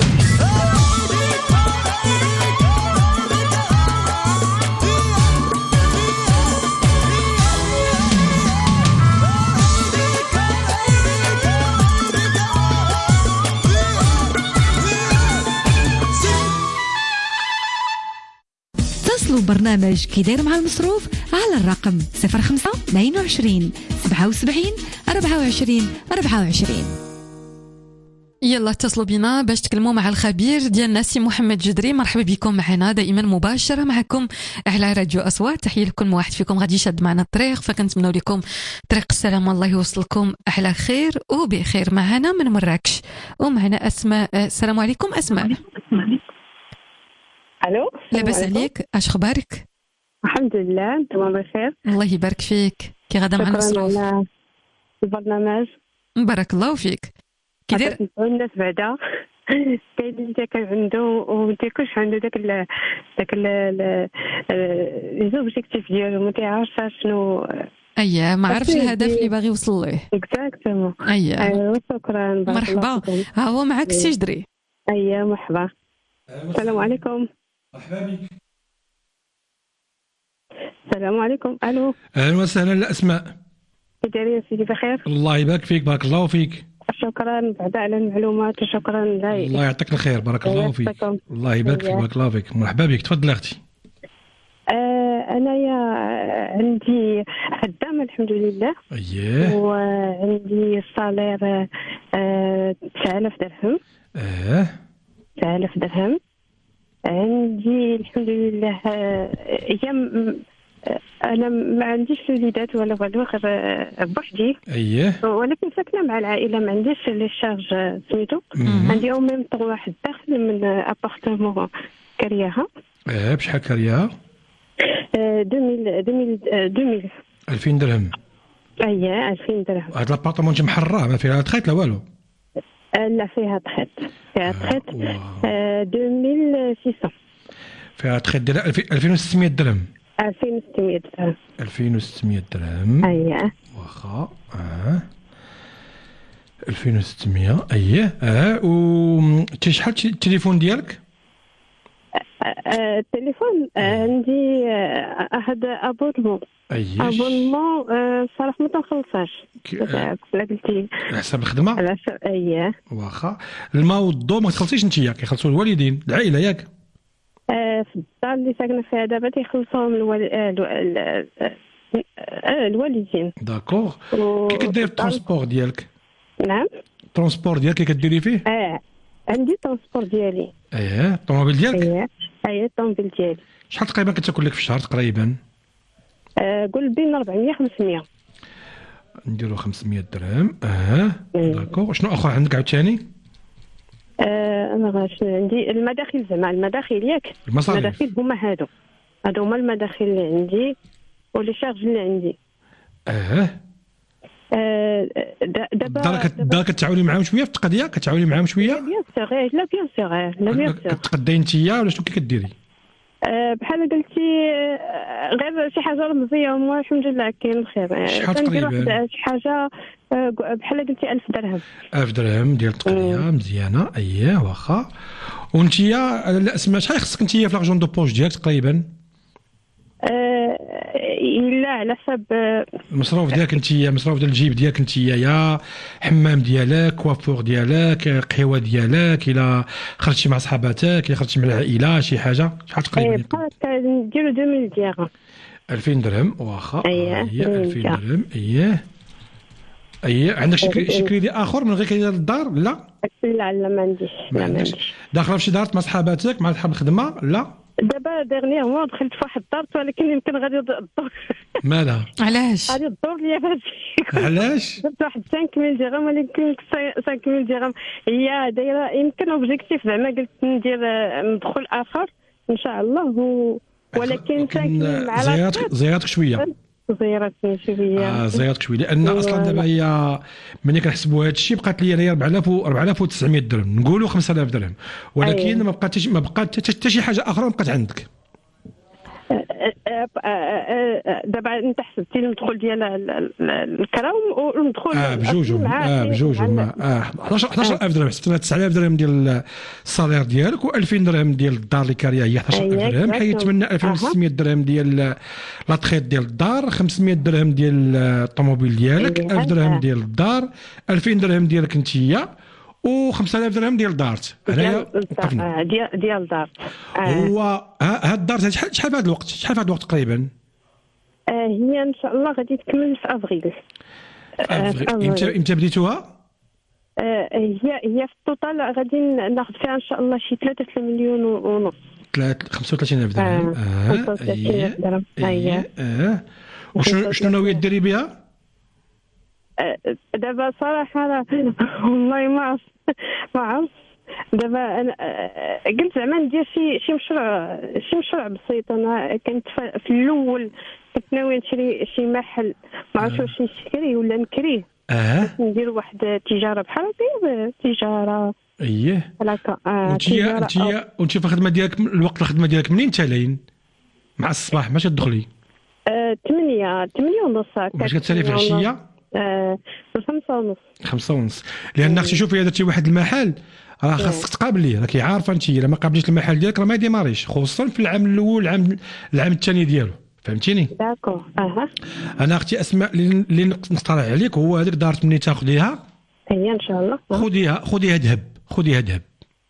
اتصلوا برنامج كي داير مع المصروف على الرقم صفر خمسة اثنين وعشرين سبعة وسبعين أربعة وعشرين أربعة وعشرين. يلا اتصلوا بنا باش تكلموا مع الخبير ديالنا سي محمد جدري. مرحبا بكم معنا دائما مباشره معكم على راديو اصوات. تحيه لكل واحد فيكم غادي يشد معنا الطريق، فكنتمنوا لكم طريق السلام الله يوصلكم على خير وبخير. معنا من مراكش ومعنا اسماء. السلام عليكم اسماء. الو لاباس عليك؟ اش اخبارك؟ الحمد لله انتم بخير الله يبارك فيك. كي غدا مع المصروف على البرنامج. بارك الله فيك. كي داير الناس بعدا كاين اللي كان عنده وما تيكونش عنده داك ال داك لي زوبجيكتيف ديالو ما تعرفش شنو. اييه ما عرفش الهدف اللي باغي يوصل ليه. اكزاكتومون. اييه ايوا شكرا. مرحبا. ها هو معك سي جدري. اييه مرحبا. السلام عليكم. مرحبا بك. السلام عليكم. الو اهلا وسهلا. الاسماء كي داير يا سيدي؟ بخير الله يبارك فيك. بارك الله فيك. شكرا بعدا على المعلومات وشكرا لك. الله يعطيك الخير. بارك الله فيك. الله يبارك فيك. بارك الله فيك. مرحبا بك. تفضل اختي. آه انايا عندي خدامه الحمد لله. اييه. وعندي الصالير آه تسعة آلاف درهم. اه تسعة آلاف درهم. عندي الحمد لله ايام انا ما عنديش وليدات ولا والو غير بوحدي. اييه. ولكن ساكنه مع العائله ما عنديش لي شارج سميتو. عندي او ميم طون واحد داخل من ابارتمون كرياها. اه بشحال كرياها؟ ألفين ألفين درهم. اييه ألفين درهم. هاد لابارتمون محراه ما فيها تخيط لا والو؟ لا فيها تخيط. فيها تخيط ألفين وستمية. فيها تخيط ديال ألفين وستمية درهم. ألفين وستمية درهم. ألفين وستمية درهم. اييه. واخا. اه ألفين وستمية. اييه. اه و تي شحال التليفون ديالك؟ التليفون عندي هذا ابونمون. اييه. ابونمون صراحه ما تنخلصهاش. لا قلتي على حساب الخدمه؟ على حساب. اييه. واخا. الماء والضوء ما تخلصيش انت ياك، يخلصوا الوالدين العائله ياك؟ في الدار اللي ساكنه فيها دابا تيخلصوهم الوالدين. داكوغ. كي كدير الترونسبور ديالك؟ نعم. الترونسبور ديالك كي كديري فيه؟ اه عندي الترونسبور ديالي. اييه. الطوموبيل ديالك؟ اييه اييه الطوموبيل ديالي. شحال تقريبا كتاكل لك في الشهر تقريبا؟ آه قول بين أربعمية خمسمية. نديرو خمسمية درهم. اه داكوغ. شنو اخر عندك عاوتاني؟ آه انا غاش عندي المداخل زعما المداخل ياك. المصاريف. المداخل هما هادو. هادو هما المداخل اللي عندي ولي شارج اللي عندي. اه آه، د- دابا دابا دابا كتعاوني معاهم شويه في التقضيه، كتعاوني معاهم شويه. بيان سور لا بيان سور لا بيان سور. كتقضي انتيا ولا شنو كديري؟ آه، بحال قلتي آه، غير شي حاجه رمزيه وما الحمد لله كاين الخير. شحال كندير تقريباً؟ واحد شي حاجه آه، بحال قلتي ألف درهم. ألف درهم ديال التقضيه مزيانه. اييه واخا. وانتيا الاسماء شحال خصك انتيا في لاجون دو بوش ديالك تقريبا؟ آه، الا على حسب آه، المصروف ديالك انتيا، مصروف ديال الجيب ديالك انتيا، يا حمام ديالك، كوافور ديالك، قهوه ديالك، الا خرجتي مع صحاباتك، الا خرجتي مع العائله شي حاجه، شحال آه، تقريبا؟ بقى نديرو ألفين درهم. ألفين درهم واخا. أييه، اييه ألفين أييه. درهم. اييه اييه. عندك شي كري- شي كريدي اخر من غير كريدي ديال الدار؟ لا لا لا ما عنديش. ما لا ما عندكش. عنديش. داخله في شي دار مع صحاباتك مع صحاب الخدمه؟ لا دابا ديرنيغمون دخلت في واحد الدار ولكن يمكن غادي الدور مالها؟ علاش؟ غادي الدور ليا فهادشي. علاش؟ درت واحد خمسة آلاف درهم ولكن خمسة آلاف درهم هي دايره يمكن اوبجيكتيف زعما قلت ندير آه، مدخول اخر ان شاء الله و... ولكن خمسة آلاف مع زيارتك زيارتك شويه. زيارتني شويه. اه زيارتك شويه لان اصلا دابا هي ملي كنحسبوا هذا الشيء بقات لي انايا أربعة آلاف و أربعة آلاف وتسعمائة درهم، نقولوا خمسة آلاف درهم، ولكن أيوة. ما بقات ما بقات حتى شي حاجه اخرى ما بقات عندك. آه، آه، آه، آه، دابا انت حسبتي المدخول ديال ال- ال- الكرا والمدخول اه بجوجهم اه بجوجهم اه حداش حداش ألف درهم، حسبت تسعة آلاف درهم ديال الصالير ديالك و2000 درهم ديال الدار اللي كاريه هي حداش ألف أيوة، درهم، exactement. حيت منا ألفين وستمائة درهم ديال لاطخيط ديال الدار، خمسمائة درهم ديال الطوموبيل ديالك، أيوة. ألف درهم آه. ديال الدار، ألفين درهم ديالك انتيا و خمسة آلاف درهم ديال دارت. هنايا ديال ديال ديال الدار. آه. هو ها- هاد الدار شحال شحال في هذا الوقت، شحال في هذا الوقت تقريبا؟ آه، هي ان شاء الله غادي تكمل في افريل. آه، في امتى أفريل. امتى بديتوها؟ آه، هي هي في التوتال غادي ناخذ فيها ان شاء الله شي ثلاثة مليون ونص. ثلاث- خمسة وثلاثين ألف درهم. آه، اه خمسة وثلاثين ألف درهم. ايه أييه. اه وشنو شنو ناوية ديري بها؟ آه، دابا صراحه راه والله ما عرفت ما عرفت دابا انا آه، قلت زعما ندير شي شي مشروع شي مشروع بسيط. انا كنت ف- في الاول كنت ناويه نشري شي محل ما عرفتش واش نشري ولا نكريه. اه ندير واحد التجاره بحال هكا تجاره اييه. بحال هكا. آه، وانتي تجارة انتي وانتي في الخدمه ديالك الوقت الخدمه ديالك منين تا لين؟ مع الصباح باش تدخلي؟ آه، ثمانية ثمانية ونص هكا. وباش كتسالي في العشيه؟ آه، خمسة ونص. خمسة ونص. لان اختي شوفي اذا درتي واحد المحل راه خاصك تقابليه، راكي عارفه انت الا ما قابلتيش المحل ديالك راه ما يديماريش، خصوصا في العام الاول العام العام الثاني ديالو، فهمتيني؟ داكور. اها. انا اختي اسماء اللي اللي نقترح عليك هو هذيك دارت ملي تاخذيها هي ان شاء الله. خذيها خذيها ذهب، خذيها ذهب،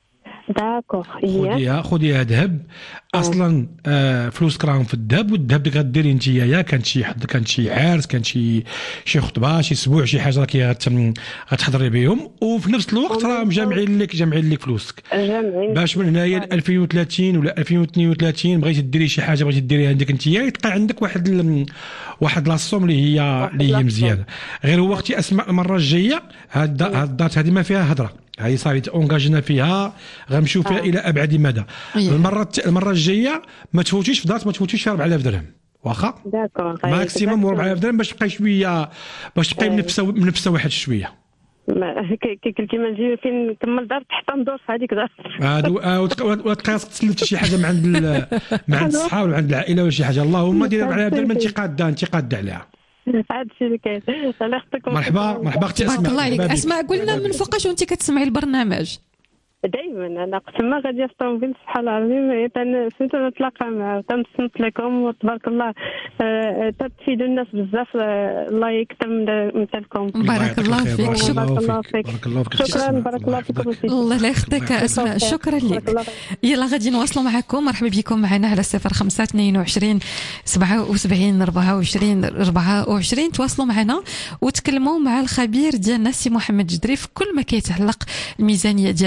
داكور. هي خذيها خذيها ذهب. اصلا آه فلوسك راهم في الذهب، والذهب اللي غديري انت يا كانت شي حد كانت شي عرس، كانت شي شي خطبه، شي اسبوع، شي حاجه راكي غت- غتحضري بهم، وفي نفس الوقت راهم جامعين لك جامعين لك فلوسك جامعين باش من هنايا ل ألفين وثلاثين ولا ألفين واثنين وثلاثين بغيتي ديري شي حاجه بغيتي ديريها عندك انت يبقى عندك واحد ال... واحد لاصوم اللي هي اللي هي مزيانه. غير هو اختي اسماء المره الجايه هاد هاد الدارت هذه ما فيها هضره، هاي صافي تونجاجينا فيها غنمشيو فيها آه. الى ابعد مدى. أيه. المره الت- المره الجايه ما تفوتيش في دارت، ما تفوتيش في أربعة آلاف درهم واخا داكور. ماكسيموم أربعة آلاف درهم باش تبقاي شويه باش تبقاي آه. منفسه منفسه واحد شويه. ما- كي كي قلتي ما نجي فين نكمل دار حتى ندور في هذيك دار. هادو آه، وتق- وتلقى راسك تسلت شي حاجه من عند ال- من عند الصحاب ولا عند العائله ولا شي حاجه، اللهم دير أربعة آلاف درهم انت قاده انت قاده عليها. هذا الشيء اللي كاين. الله يخطيكم. مرحبا مرحبا اختي اسماء. بارك الله عليك. مرحبا بك. اسماء قلنا من فوقاش وانت كتسمعي البرنامج؟ دائما انا قسم ما غادي في الطوموبيل سبحان الله العظيم فهمت نتلاقى مع تنصنت لكم وتبارك الله آه، تفيدوا الناس بزاف. آه، الله يكثر من مثلكم. بارك الله فيك. بارك شكرا. الله فيك بارك الله فيك. شكرا بارك الله فيكم. الله لا يخطيك اسماء، شكرا لك. يلا غادي نواصلوا معكم. مرحبا بكم معنا على صفر خمسة اثنين وعشرين سبعة وسبعين أربعة وعشرين أربعة وعشرين. تواصلوا معنا وتكلموا مع الخبير ديالنا سي محمد جدري في كل ما كيتعلق الميزانيه ديالكم.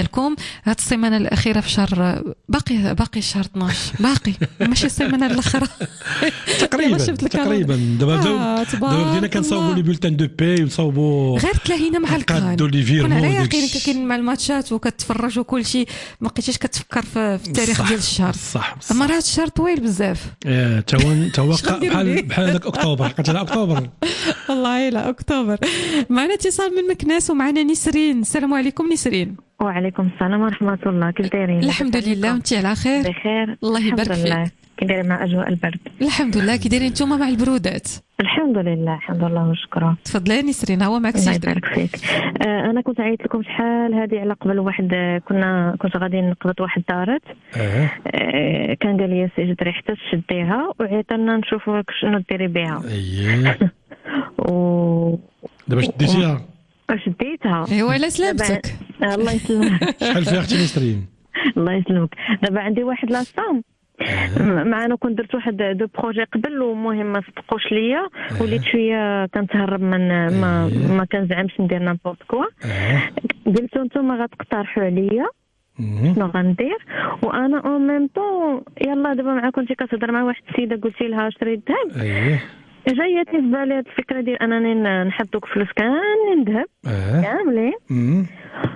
هاد السيمانه الاخيره في شهر باقي باقي شهر اثناش باقي ماشي السيمانه الاخرى تقريبا تقريبا دابا دابا بدينا كنصاوبوا لي بولتان دو بي ونصاوبوا غير تلاهينا مع الكان كون على يقين كاين مع الماتشات وكتفرج وكل شيء ما بقيتيش كتفكر في, في التاريخ ديال الشهر صح اما راه الشهر طويل بزاف تا توقع بحال بحال هذاك اكتوبر حقت على اكتوبر والله الا اكتوبر. معنا اتصال من مكناس ومعنا نسرين. السلام عليكم نسرين. وعليكم السلام ورحمه الله. كيف دايرين؟ الحمد لله وانت على خير؟ بخير الله يبارك فيك. كي دايرين مع اجواء البرد؟ الحمد لله. كي دايرين نتوما مع البرودات؟ الحمد لله الحمد لله وشكرا. تفضلي نسرين هو معك الله يبارك فيك. آه انا كنت عيطت لكم شحال هذه على قبل واحد كنا كنت غادي نقبض واحد دارت اه, آه كان قال لي سي جدري حتى تشديها وعيطنا نشوفوا شنو ديري بها. اييه و دابا شديتيها؟ شديتها. ايوا لا سلامتك. الله يسلمك. شحال فيها اختي نسرين؟ الله يسلمك. دابا عندي واحد لاصام مع انا كنت درت واحد دو بروجي قبل ومهم ما صدقوش ليا وليت شويه كنتهرب من ما ما كنزعمش ندير نابورت كوا. قلتو نتوما غتقترحوا عليا شنو غندير وانا اون ميم طون يلا دابا مع كنتي كتهضر مع واحد السيده قلتي لها شري الذهب. اييه جايتني في بالي هاد الفكره ديال انني نحط دوك الفلوس كاملين ذهب كاملين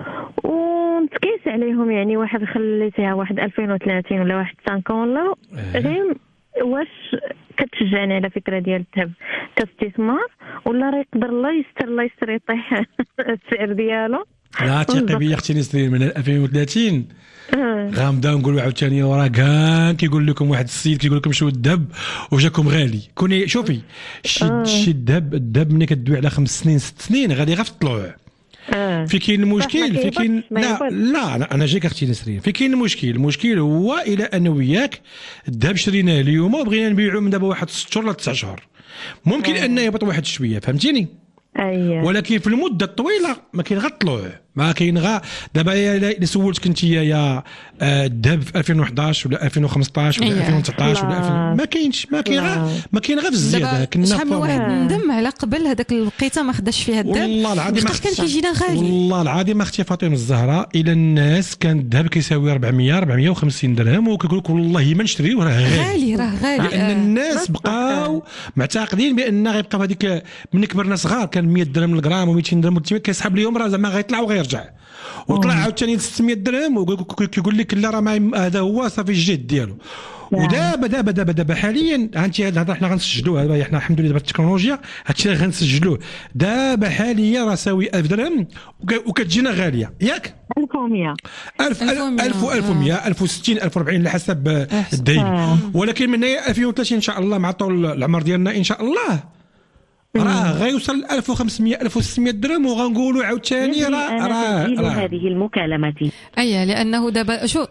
ونتكيس عليهم يعني واحد خليتيها واحد ألفين وثلاثين ولا واحد خمسين ولا غير واش كتشجعني على فكره ديال الذهب كاستثمار ولا راه يقدر الله يستر الله يستر يطيح السعر ديالو. لا ثقي بيا اختي نسرين من ألفين وثلاثين غنبداو نقولوا عاوتاني وراه كان كيقول لكم واحد السيد كيقول لكم شو الذهب وجاكم غالي. كوني شوفي شي شي الذهب الذهب ملي كدوي على خمس سنين ست سنين غادي غير في الطلوع. آه. في كاين المشكل في كاين لا لا انا جايك اختي نسرين في كاين المشكل المشكل هو الى انا وياك الذهب شريناه اليوم وبغينا نبيعو من دابا واحد ست شهور ولا تسع شهور ممكن آه. انه يهبط واحد شويه فهمتيني. أيه. ولكن في المده الطويله ما كاين غير الطلوع ما كاين غير دابا الا سولتك انت يا الذهب في ألفين وحداش ولا ألفين وخمسطاش ولا ألفين وتسعطاش ولا ألفين ما كاينش ما كاين غير ما كاين غير في الزياده. كنا شحال من واحد ندم على قبل هذاك الوقيته ما خداش فيها الذهب والله العظيم ما كان كيجينا غالي والله العظيم اختي فاطمه الزهراء الى الناس كان الذهب كيساوي أربعمية أربعمية وخمسين درهم وكيقول لك والله ما نشريوه راه غالي غالي راه غالي لان الناس بقاو معتقدين بان غيبقى هذيك من كبرنا صغار كان مية درهم الغرام ومئتين درهم كيسحب اليوم راه زعما غيطلع وغيرجع وطلع عاوتاني ستمية درهم وكيقول لك لا راه هذا هو صافي الجهد ديالو. ودابا دابا دابا دابا حاليا هانتي هذا الهضره حنا غنسجلوه دابا حنا الحمد لله بالتكنولوجيا هادشي اللي غنسجلوه دابا حاليا راه ساوي ألف درهم وكتجينا غاليه ياك ألف ومية ألف ألف ألف ومية ألف وستين ألف وأربعين على حسب الدين. ولكن من هنا ألفين وثلاثين ان شاء الله مع طول العمر ديالنا ان شاء الله راه غيوصل ألف وخمسمية ألف وستمية درهم وغنقولوا عاوتاني راه راه هذه المكالمه. اي لانه دابا شو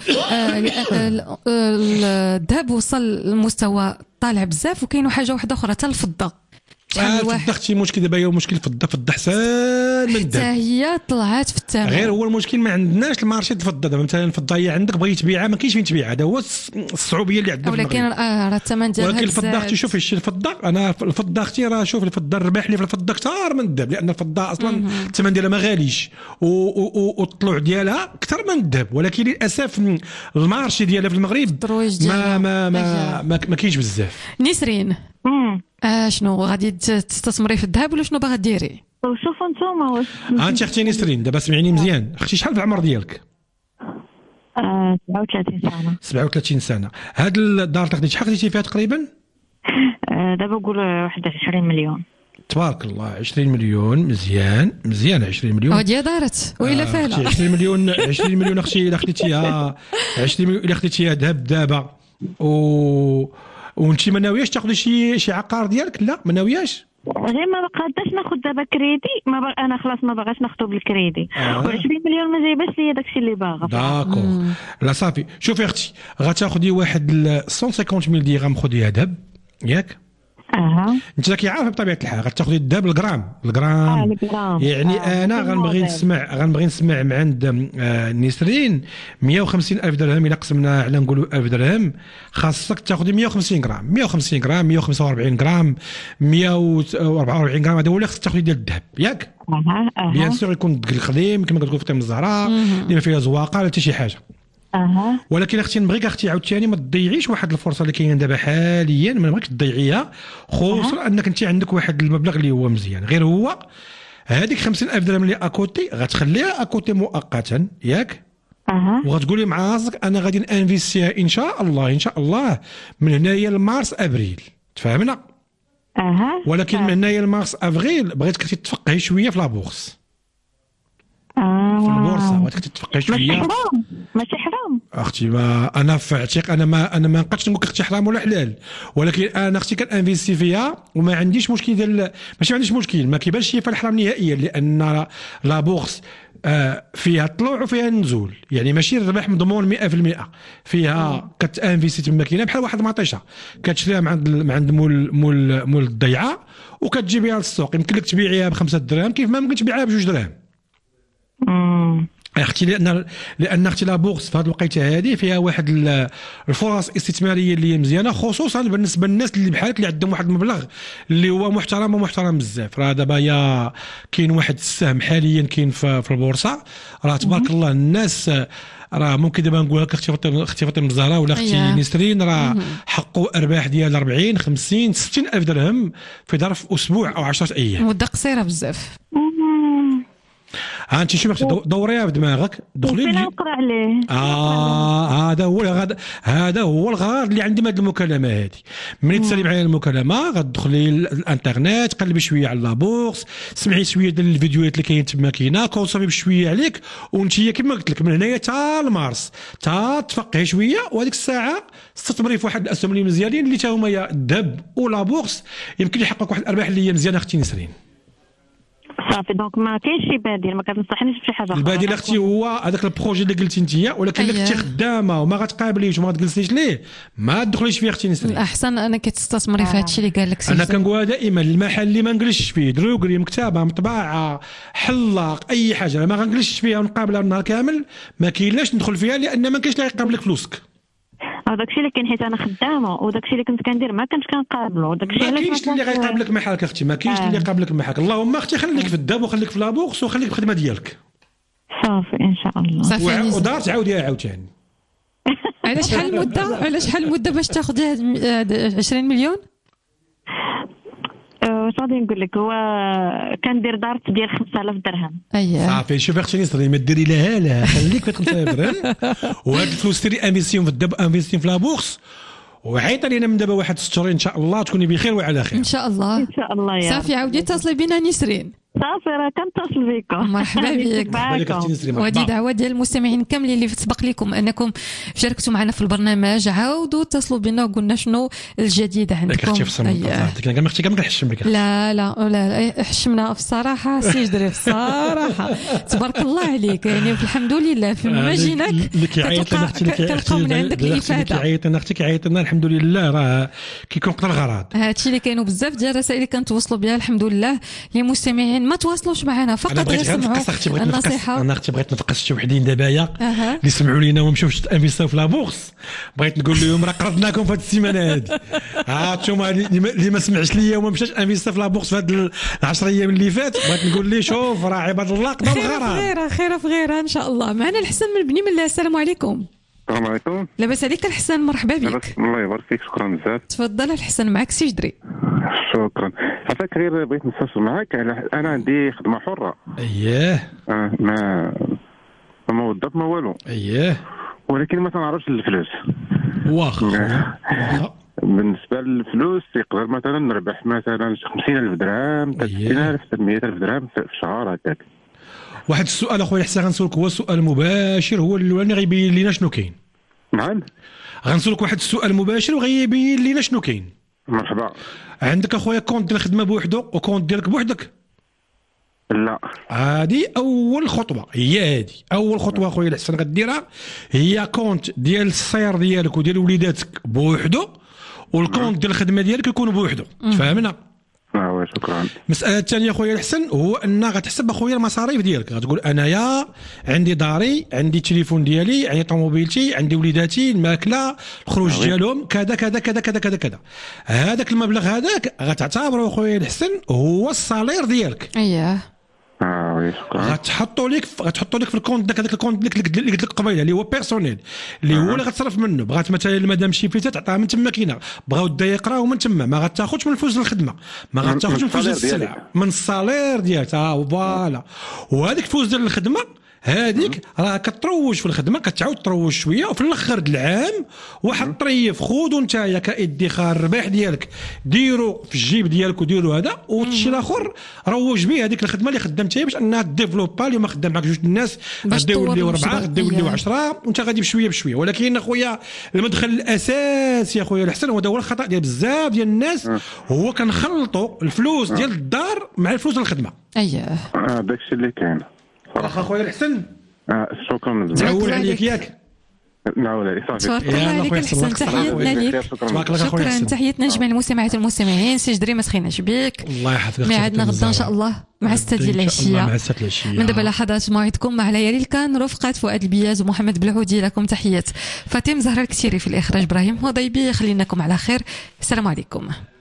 الذهب وصل لمستوى طالع بزاف وكاينه حاجه واحده اخرى حتى الفضه. شحال الفضه اختي مشكل دابا هو مشكل الفضه فضه حسن من الذهب حتى هي طلعت في الثمن. غير هو المشكل ما عندناش المارشي الفضه دابا مثلا الفضه هي عندك بغيت تبيعها ما كاينش فين تبيعها هذا هو الصعوبيه اللي عندنا. ولكن راه الثمن ديالها ولكن الفضه اختي شوفي الشيء الفضه انا الفضه اختي راه شوف الفضه الربح لي في الفضه اكثر من الذهب لان الفضه اصلا الثمن ديالها ما غاليش والطلوع ديالها اكثر من الذهب. ولكن للاسف المارشي ديالها في المغرب ما ما ما ما, ما كاينش بزاف. نسرين آه شنو غادي تستثمري في الذهب ولا شنو باغا ديري؟ شوفوا نتوما واش انت اختي نسرين دابا سمعيني مزيان اختي شحال في العمر ديالك؟ آه سبعة وثلاثين سنه. سبعة وثلاثين سنه. هاد الدار تاخدي شحال خديتي فيها تقريبا؟ آه دابا نقول واحد عشرين مليون. تبارك الله عشرين مليون مزيان مزيان عشرين مليون ودي دارت وإلا فعلا عشرين مليون عشرين مليون اختي الا خديتيها عشرين مليون الا خديتيها ذهب دابا و وانت ما ناوياش تاخذي شي شي عقار ديالك؟ لا ما ناوياش غير ما بقاداش ناخذ دابا كريدي ما بق... انا خلاص ما باغاش ناخذو بالكريدي آه. و20 مليون ما جايباش ليا داكشي اللي باغا. داكور لا صافي شوفي اختي غتاخذي واحد مية وخمسين ألف درهم خديها ذهب ياك اها انت راكي عارف بطبيعه الحال غتاخذي الذهب الغرام الغرام آه الجرام. يعني آه. انا غنبغي نسمع غنبغي نسمع من عند آه نسرين مية وخمسين الف درهم الا قسمنا على نقولوا ألف درهم خاصك تاخذي مية وخمسين غرام مية وخمسين غرام مية وخمسة وأربعين غرام مية وأربعة وأربعين غرام هذا هو اللي خاصك تاخذي ديال الذهب ياك اها اها بيان سور يكون القديم كما كتقول فاطمه الزهراء اللي ما فيها زواقه ولا حتى شي حاجه اها ولكن اختي نبغيك اختي عاوتاني ما تضيعيش واحد الفرصه اللي كاينه دابا حاليا ما نبغيكش تضيعيها خصوصا انك انت عندك واحد المبلغ اللي هو مزيان غير هو هذيك خمسين الف درهم اللي اكوتي غتخليها اكوتي مؤقتا ياك اها وغتقولي مع راسك انا غادي انفيستيها ان شاء الله ان شاء الله من هنايا لمارس ابريل تفهمنا اها ولكن من هنايا لمارس ابريل بغيتك تتفقهي شويه في لابورس آه. في البورصه بغيتك تتفقهي شويه ماشي حرام ماشي حرام اختي ما انا في اعتق انا ما انا ما نقدرش نقول لك اختي حرام ولا حلال ولكن انا اختي كنانفيستي فيها وما عنديش مشكل ديال ماشي ما عنديش مشكل ما كيبانش لي في الحرام نهائيا لان لا بورص آه فيها طلوع وفيها نزول يعني ماشي الربح مضمون مئة بالمئة فيها كتانفيستي تما كاينه بحال واحد المطيشه كتشريها من عند من عند مول مول مول الضيعه وكتجيبيها للسوق يمكن لك تبيعيها بخمسة دراهم كيف ما ممكن تبيعها بجوج دراهم اختي لان لان اختي لا بورص في هذه الوقيته هذه فيها واحد الفرص استثماريه اللي مزيانه خصوصا بالنسبه للناس اللي بحالك اللي عندهم واحد المبلغ اللي هو محترم ومحترم بزاف راه دابا يا كاين واحد السهم حاليا كاين في, في البورصه راه تبارك الله الناس راه ممكن دابا نقول لك اختي اختي فاطمه الزهراء ولا اختي نسرين راه حقوا ارباح ديال أربعين خمسين ستين الف درهم في ظرف اسبوع او عشرة ايام مده قصيره بزاف ها انت شوفي دوريها بدماغك دخلي فين نقرا عليه اه هذا هو هذا هذا هو الغرض اللي عندي من هذه المكالمه هذه ملي تسالي معايا المكالمه غتدخلي الانترنت قلبي شويه على لابورس سمعي شويه ديال الفيديوهات اللي كاين تما كاينه كونسومي بشويه عليك وانت كما قلت لك من هنايا حتى لمارس حتى تفقهي شويه وهذيك الساعه استثمري في واحد الاسهم اللي مزيانين اللي تا هما يا الذهب ولا بورص يمكن يحقق واحد الارباح اللي هي مزيانه اختي نسرين صافي دونك ما كاينش شي بديل ما كتنصحنيش بشي حاجه اخرى البديل اختي هو هذاك البروجي اللي قلتي انت ولكن الا كنتي خدامه وما غتقابليش وما تجلسيش ليه ما تدخليش فيه اختي نسرين الاحسن انك تستثمري في هذا الشيء اللي قال لك انا كنقولها دائما المحل اللي ما نجلسش فيه دروغري مكتبه مطبعه حلاق اي حاجه ما غنجلسش فيها ونقابلها النهار كامل ما كاينلاش ندخل فيها لان ما كاينش اللي يقابلك فلوسك هذاك الشيء اللي كاين حيت انا خدامه وداك الشيء اللي كنت كندير ما كنتش كنقابلو داك الشيء علاش ما كاينش اللي غيقابلك محلك اختي ما كاينش اللي يقابلك محلك اللهم اختي خليك في الذهب وخليك في لابورس وخليك في الخدمه ديالك صافي ان شاء الله صافي ودار تعاوديها عاوتاني على شحال المده على شحال المده باش تاخذ عشرين مليون واش غادي نقول لك هو كندير دار ديال خمسة آلاف درهم اييه صافي شوف اختي نسرين ما ديري لها لا خليك في خمسة آلاف درهم وهاد الفلوس سيري انفيستيهم في الذهب انفيستيهم في لابورس وعيط لينا من دابا واحد ست شهور ان شاء الله تكوني بخير وعلى خير ان شاء الله ان شاء الله يا صافي عاودي اتصلي بنا نسرين صافي راه كنتصل بكم مرحبا بك وهذه دعوه ديال المستمعين كاملين اللي سبق لكم انكم شاركتوا معنا في البرنامج عاودوا اتصلوا بنا وقلنا شنو الجديد عندكم اختي كان اختي كان كنحشم بك لا لا لا حشمنا في الصراحه سي جدري في الصراحه تبارك الله عليك يعني الحمد لله فيما جيناك كنلقاو من عندك الافاده كيعيط لنا اختي كيعيط لنا الحمد لله راه كيكون قدر الغرض هادشي اللي كاينو بزاف ديال الرسائل اللي كنتوصلوا بها الحمد لله للمستمعين ما تواصلوش معنا فقط يسمعوا النصيحه انا اختي بغيت نفقس شي وحدين دابايا اللي سمعوا لينا وما مشاوش انفيستيو في لابورس بغيت نقول لهم راه قرضناكم في هذه السيمانه هذه ها انتوما اللي ما سمعش ليا وما مشاش انفيستيو في لابورس في هذه العشر ايام اللي فات بغيت نقول ليه شوف راه عباد الله قدر الغرض خير خير في غيرها ان شاء الله. معنا الحسن من بني من الله. السلام عليكم. السلام عليكم. لاباس عليك الحسن؟ مرحبا بك. الله يبارك فيك. شكرا بزاف. تفضل الحسن معك سي جدري. شكرا. عفاك غير بغيت نستفسر معاك على انا عندي خدمه حره. اييه. آه ما ما موظف ما والو. اييه. ولكن ما تنعرفش الفلوس. واخا. بالنسبه للفلوس يقدر مثلا نربح مثلا خمسين ألف درهم ثلاثين ألف مية ألف درهم في الشهر هكاك. واحد السؤال اخويا حسين غنسولك هو سؤال مباشر هو اللي غيبين لينا شنو كاين. نعم. غنسولك واحد السؤال مباشر وغيبين لينا شنو كاين. مرحبا. عندك اخويا كونت ديال الخدمه بوحدو وكونت ديالك بوحدك؟ لا. هذه اول خطوه، هي هذه اول خطوه اخويا الحسن غديرها، هي كونت ديال السير ديالك وديال وليداتك بوحدو والكونت ديال الخدمه ديالك يكون بوحدو. تفهمنا؟ اه شكرا. المساله الثانيه خويا الحسن هو ان غتحسب اخويا المصاريف ديالك، غتقول انايا عندي داري، عندي التليفون ديالي، عندي طوموبيلتي، عندي وليداتي، الماكله، الخروج ديالهم، كذا كذا كذا كذا كذا كذا. هذاك المبلغ هذاك غتعتبره خويا الحسن هو الصالير ديالك. اييه اه وي شكرا. غتحطوا لك غتحطوا لك في الكونت داك هذاك الكونت اللي قلت لك قبيله اللي هو بيرسونيل اللي هو اللي غتصرف منه. بغات مثلا المدام شي فيتا تعطيها من تما كاينه، بغاو الدا يقراو من تما، ما غتاخذش من فلوس الخدمه، ما غتاخذش من فلوس السلعه، من الصالير ديالك. اه فوالا. وهذيك فلوس ديال الخدمه هذيك راه كتروج في الخدمه، كتعاود تروج شويه، وفي الاخر د العام واحد الطريف خذوا نتايا كادخار الربح ديالك ديروا في الجيب ديالك وديروا هذا، والشيء الاخر روج به هذيك الخدمه اللي خدمتيها باش انها ديفلوبا. اليوم خدام معك جوج الناس، غادي يوليو اربعه، غادي يوليو عشرة، وانت غادي بشويه بشويه. ولكن اخويا المدخل الاساسي يا خويا الحسن، وهذا هو الخطا ديال بزاف ديال الناس، هو كنخلطوا الفلوس ديال الدار مع الفلوس ديال الخدمه. اييه اه داكشي اللي كاين. واخا خويا الحسن. اه شكرا بزاف. تعول عليك ياك. نعاود عليك صافي. تبارك الله عليك الحسن، تحياتنا ليك. شكرا، تحياتنا لجميع المستمعات والمستمعين. سي جدري ما سخيناش بك، الله يحفظك. ميعادنا غدا ان شاء الله مع ستة ديال العشيه. من دابا لحظات موعدكم مع ليالي الكان، رفقة فؤاد البياز ومحمد بلعودي. لكم تحيات فاطمه زهره الكثيري في الاخراج، ابراهيم هضيبي. خليناكم على خير، السلام عليكم.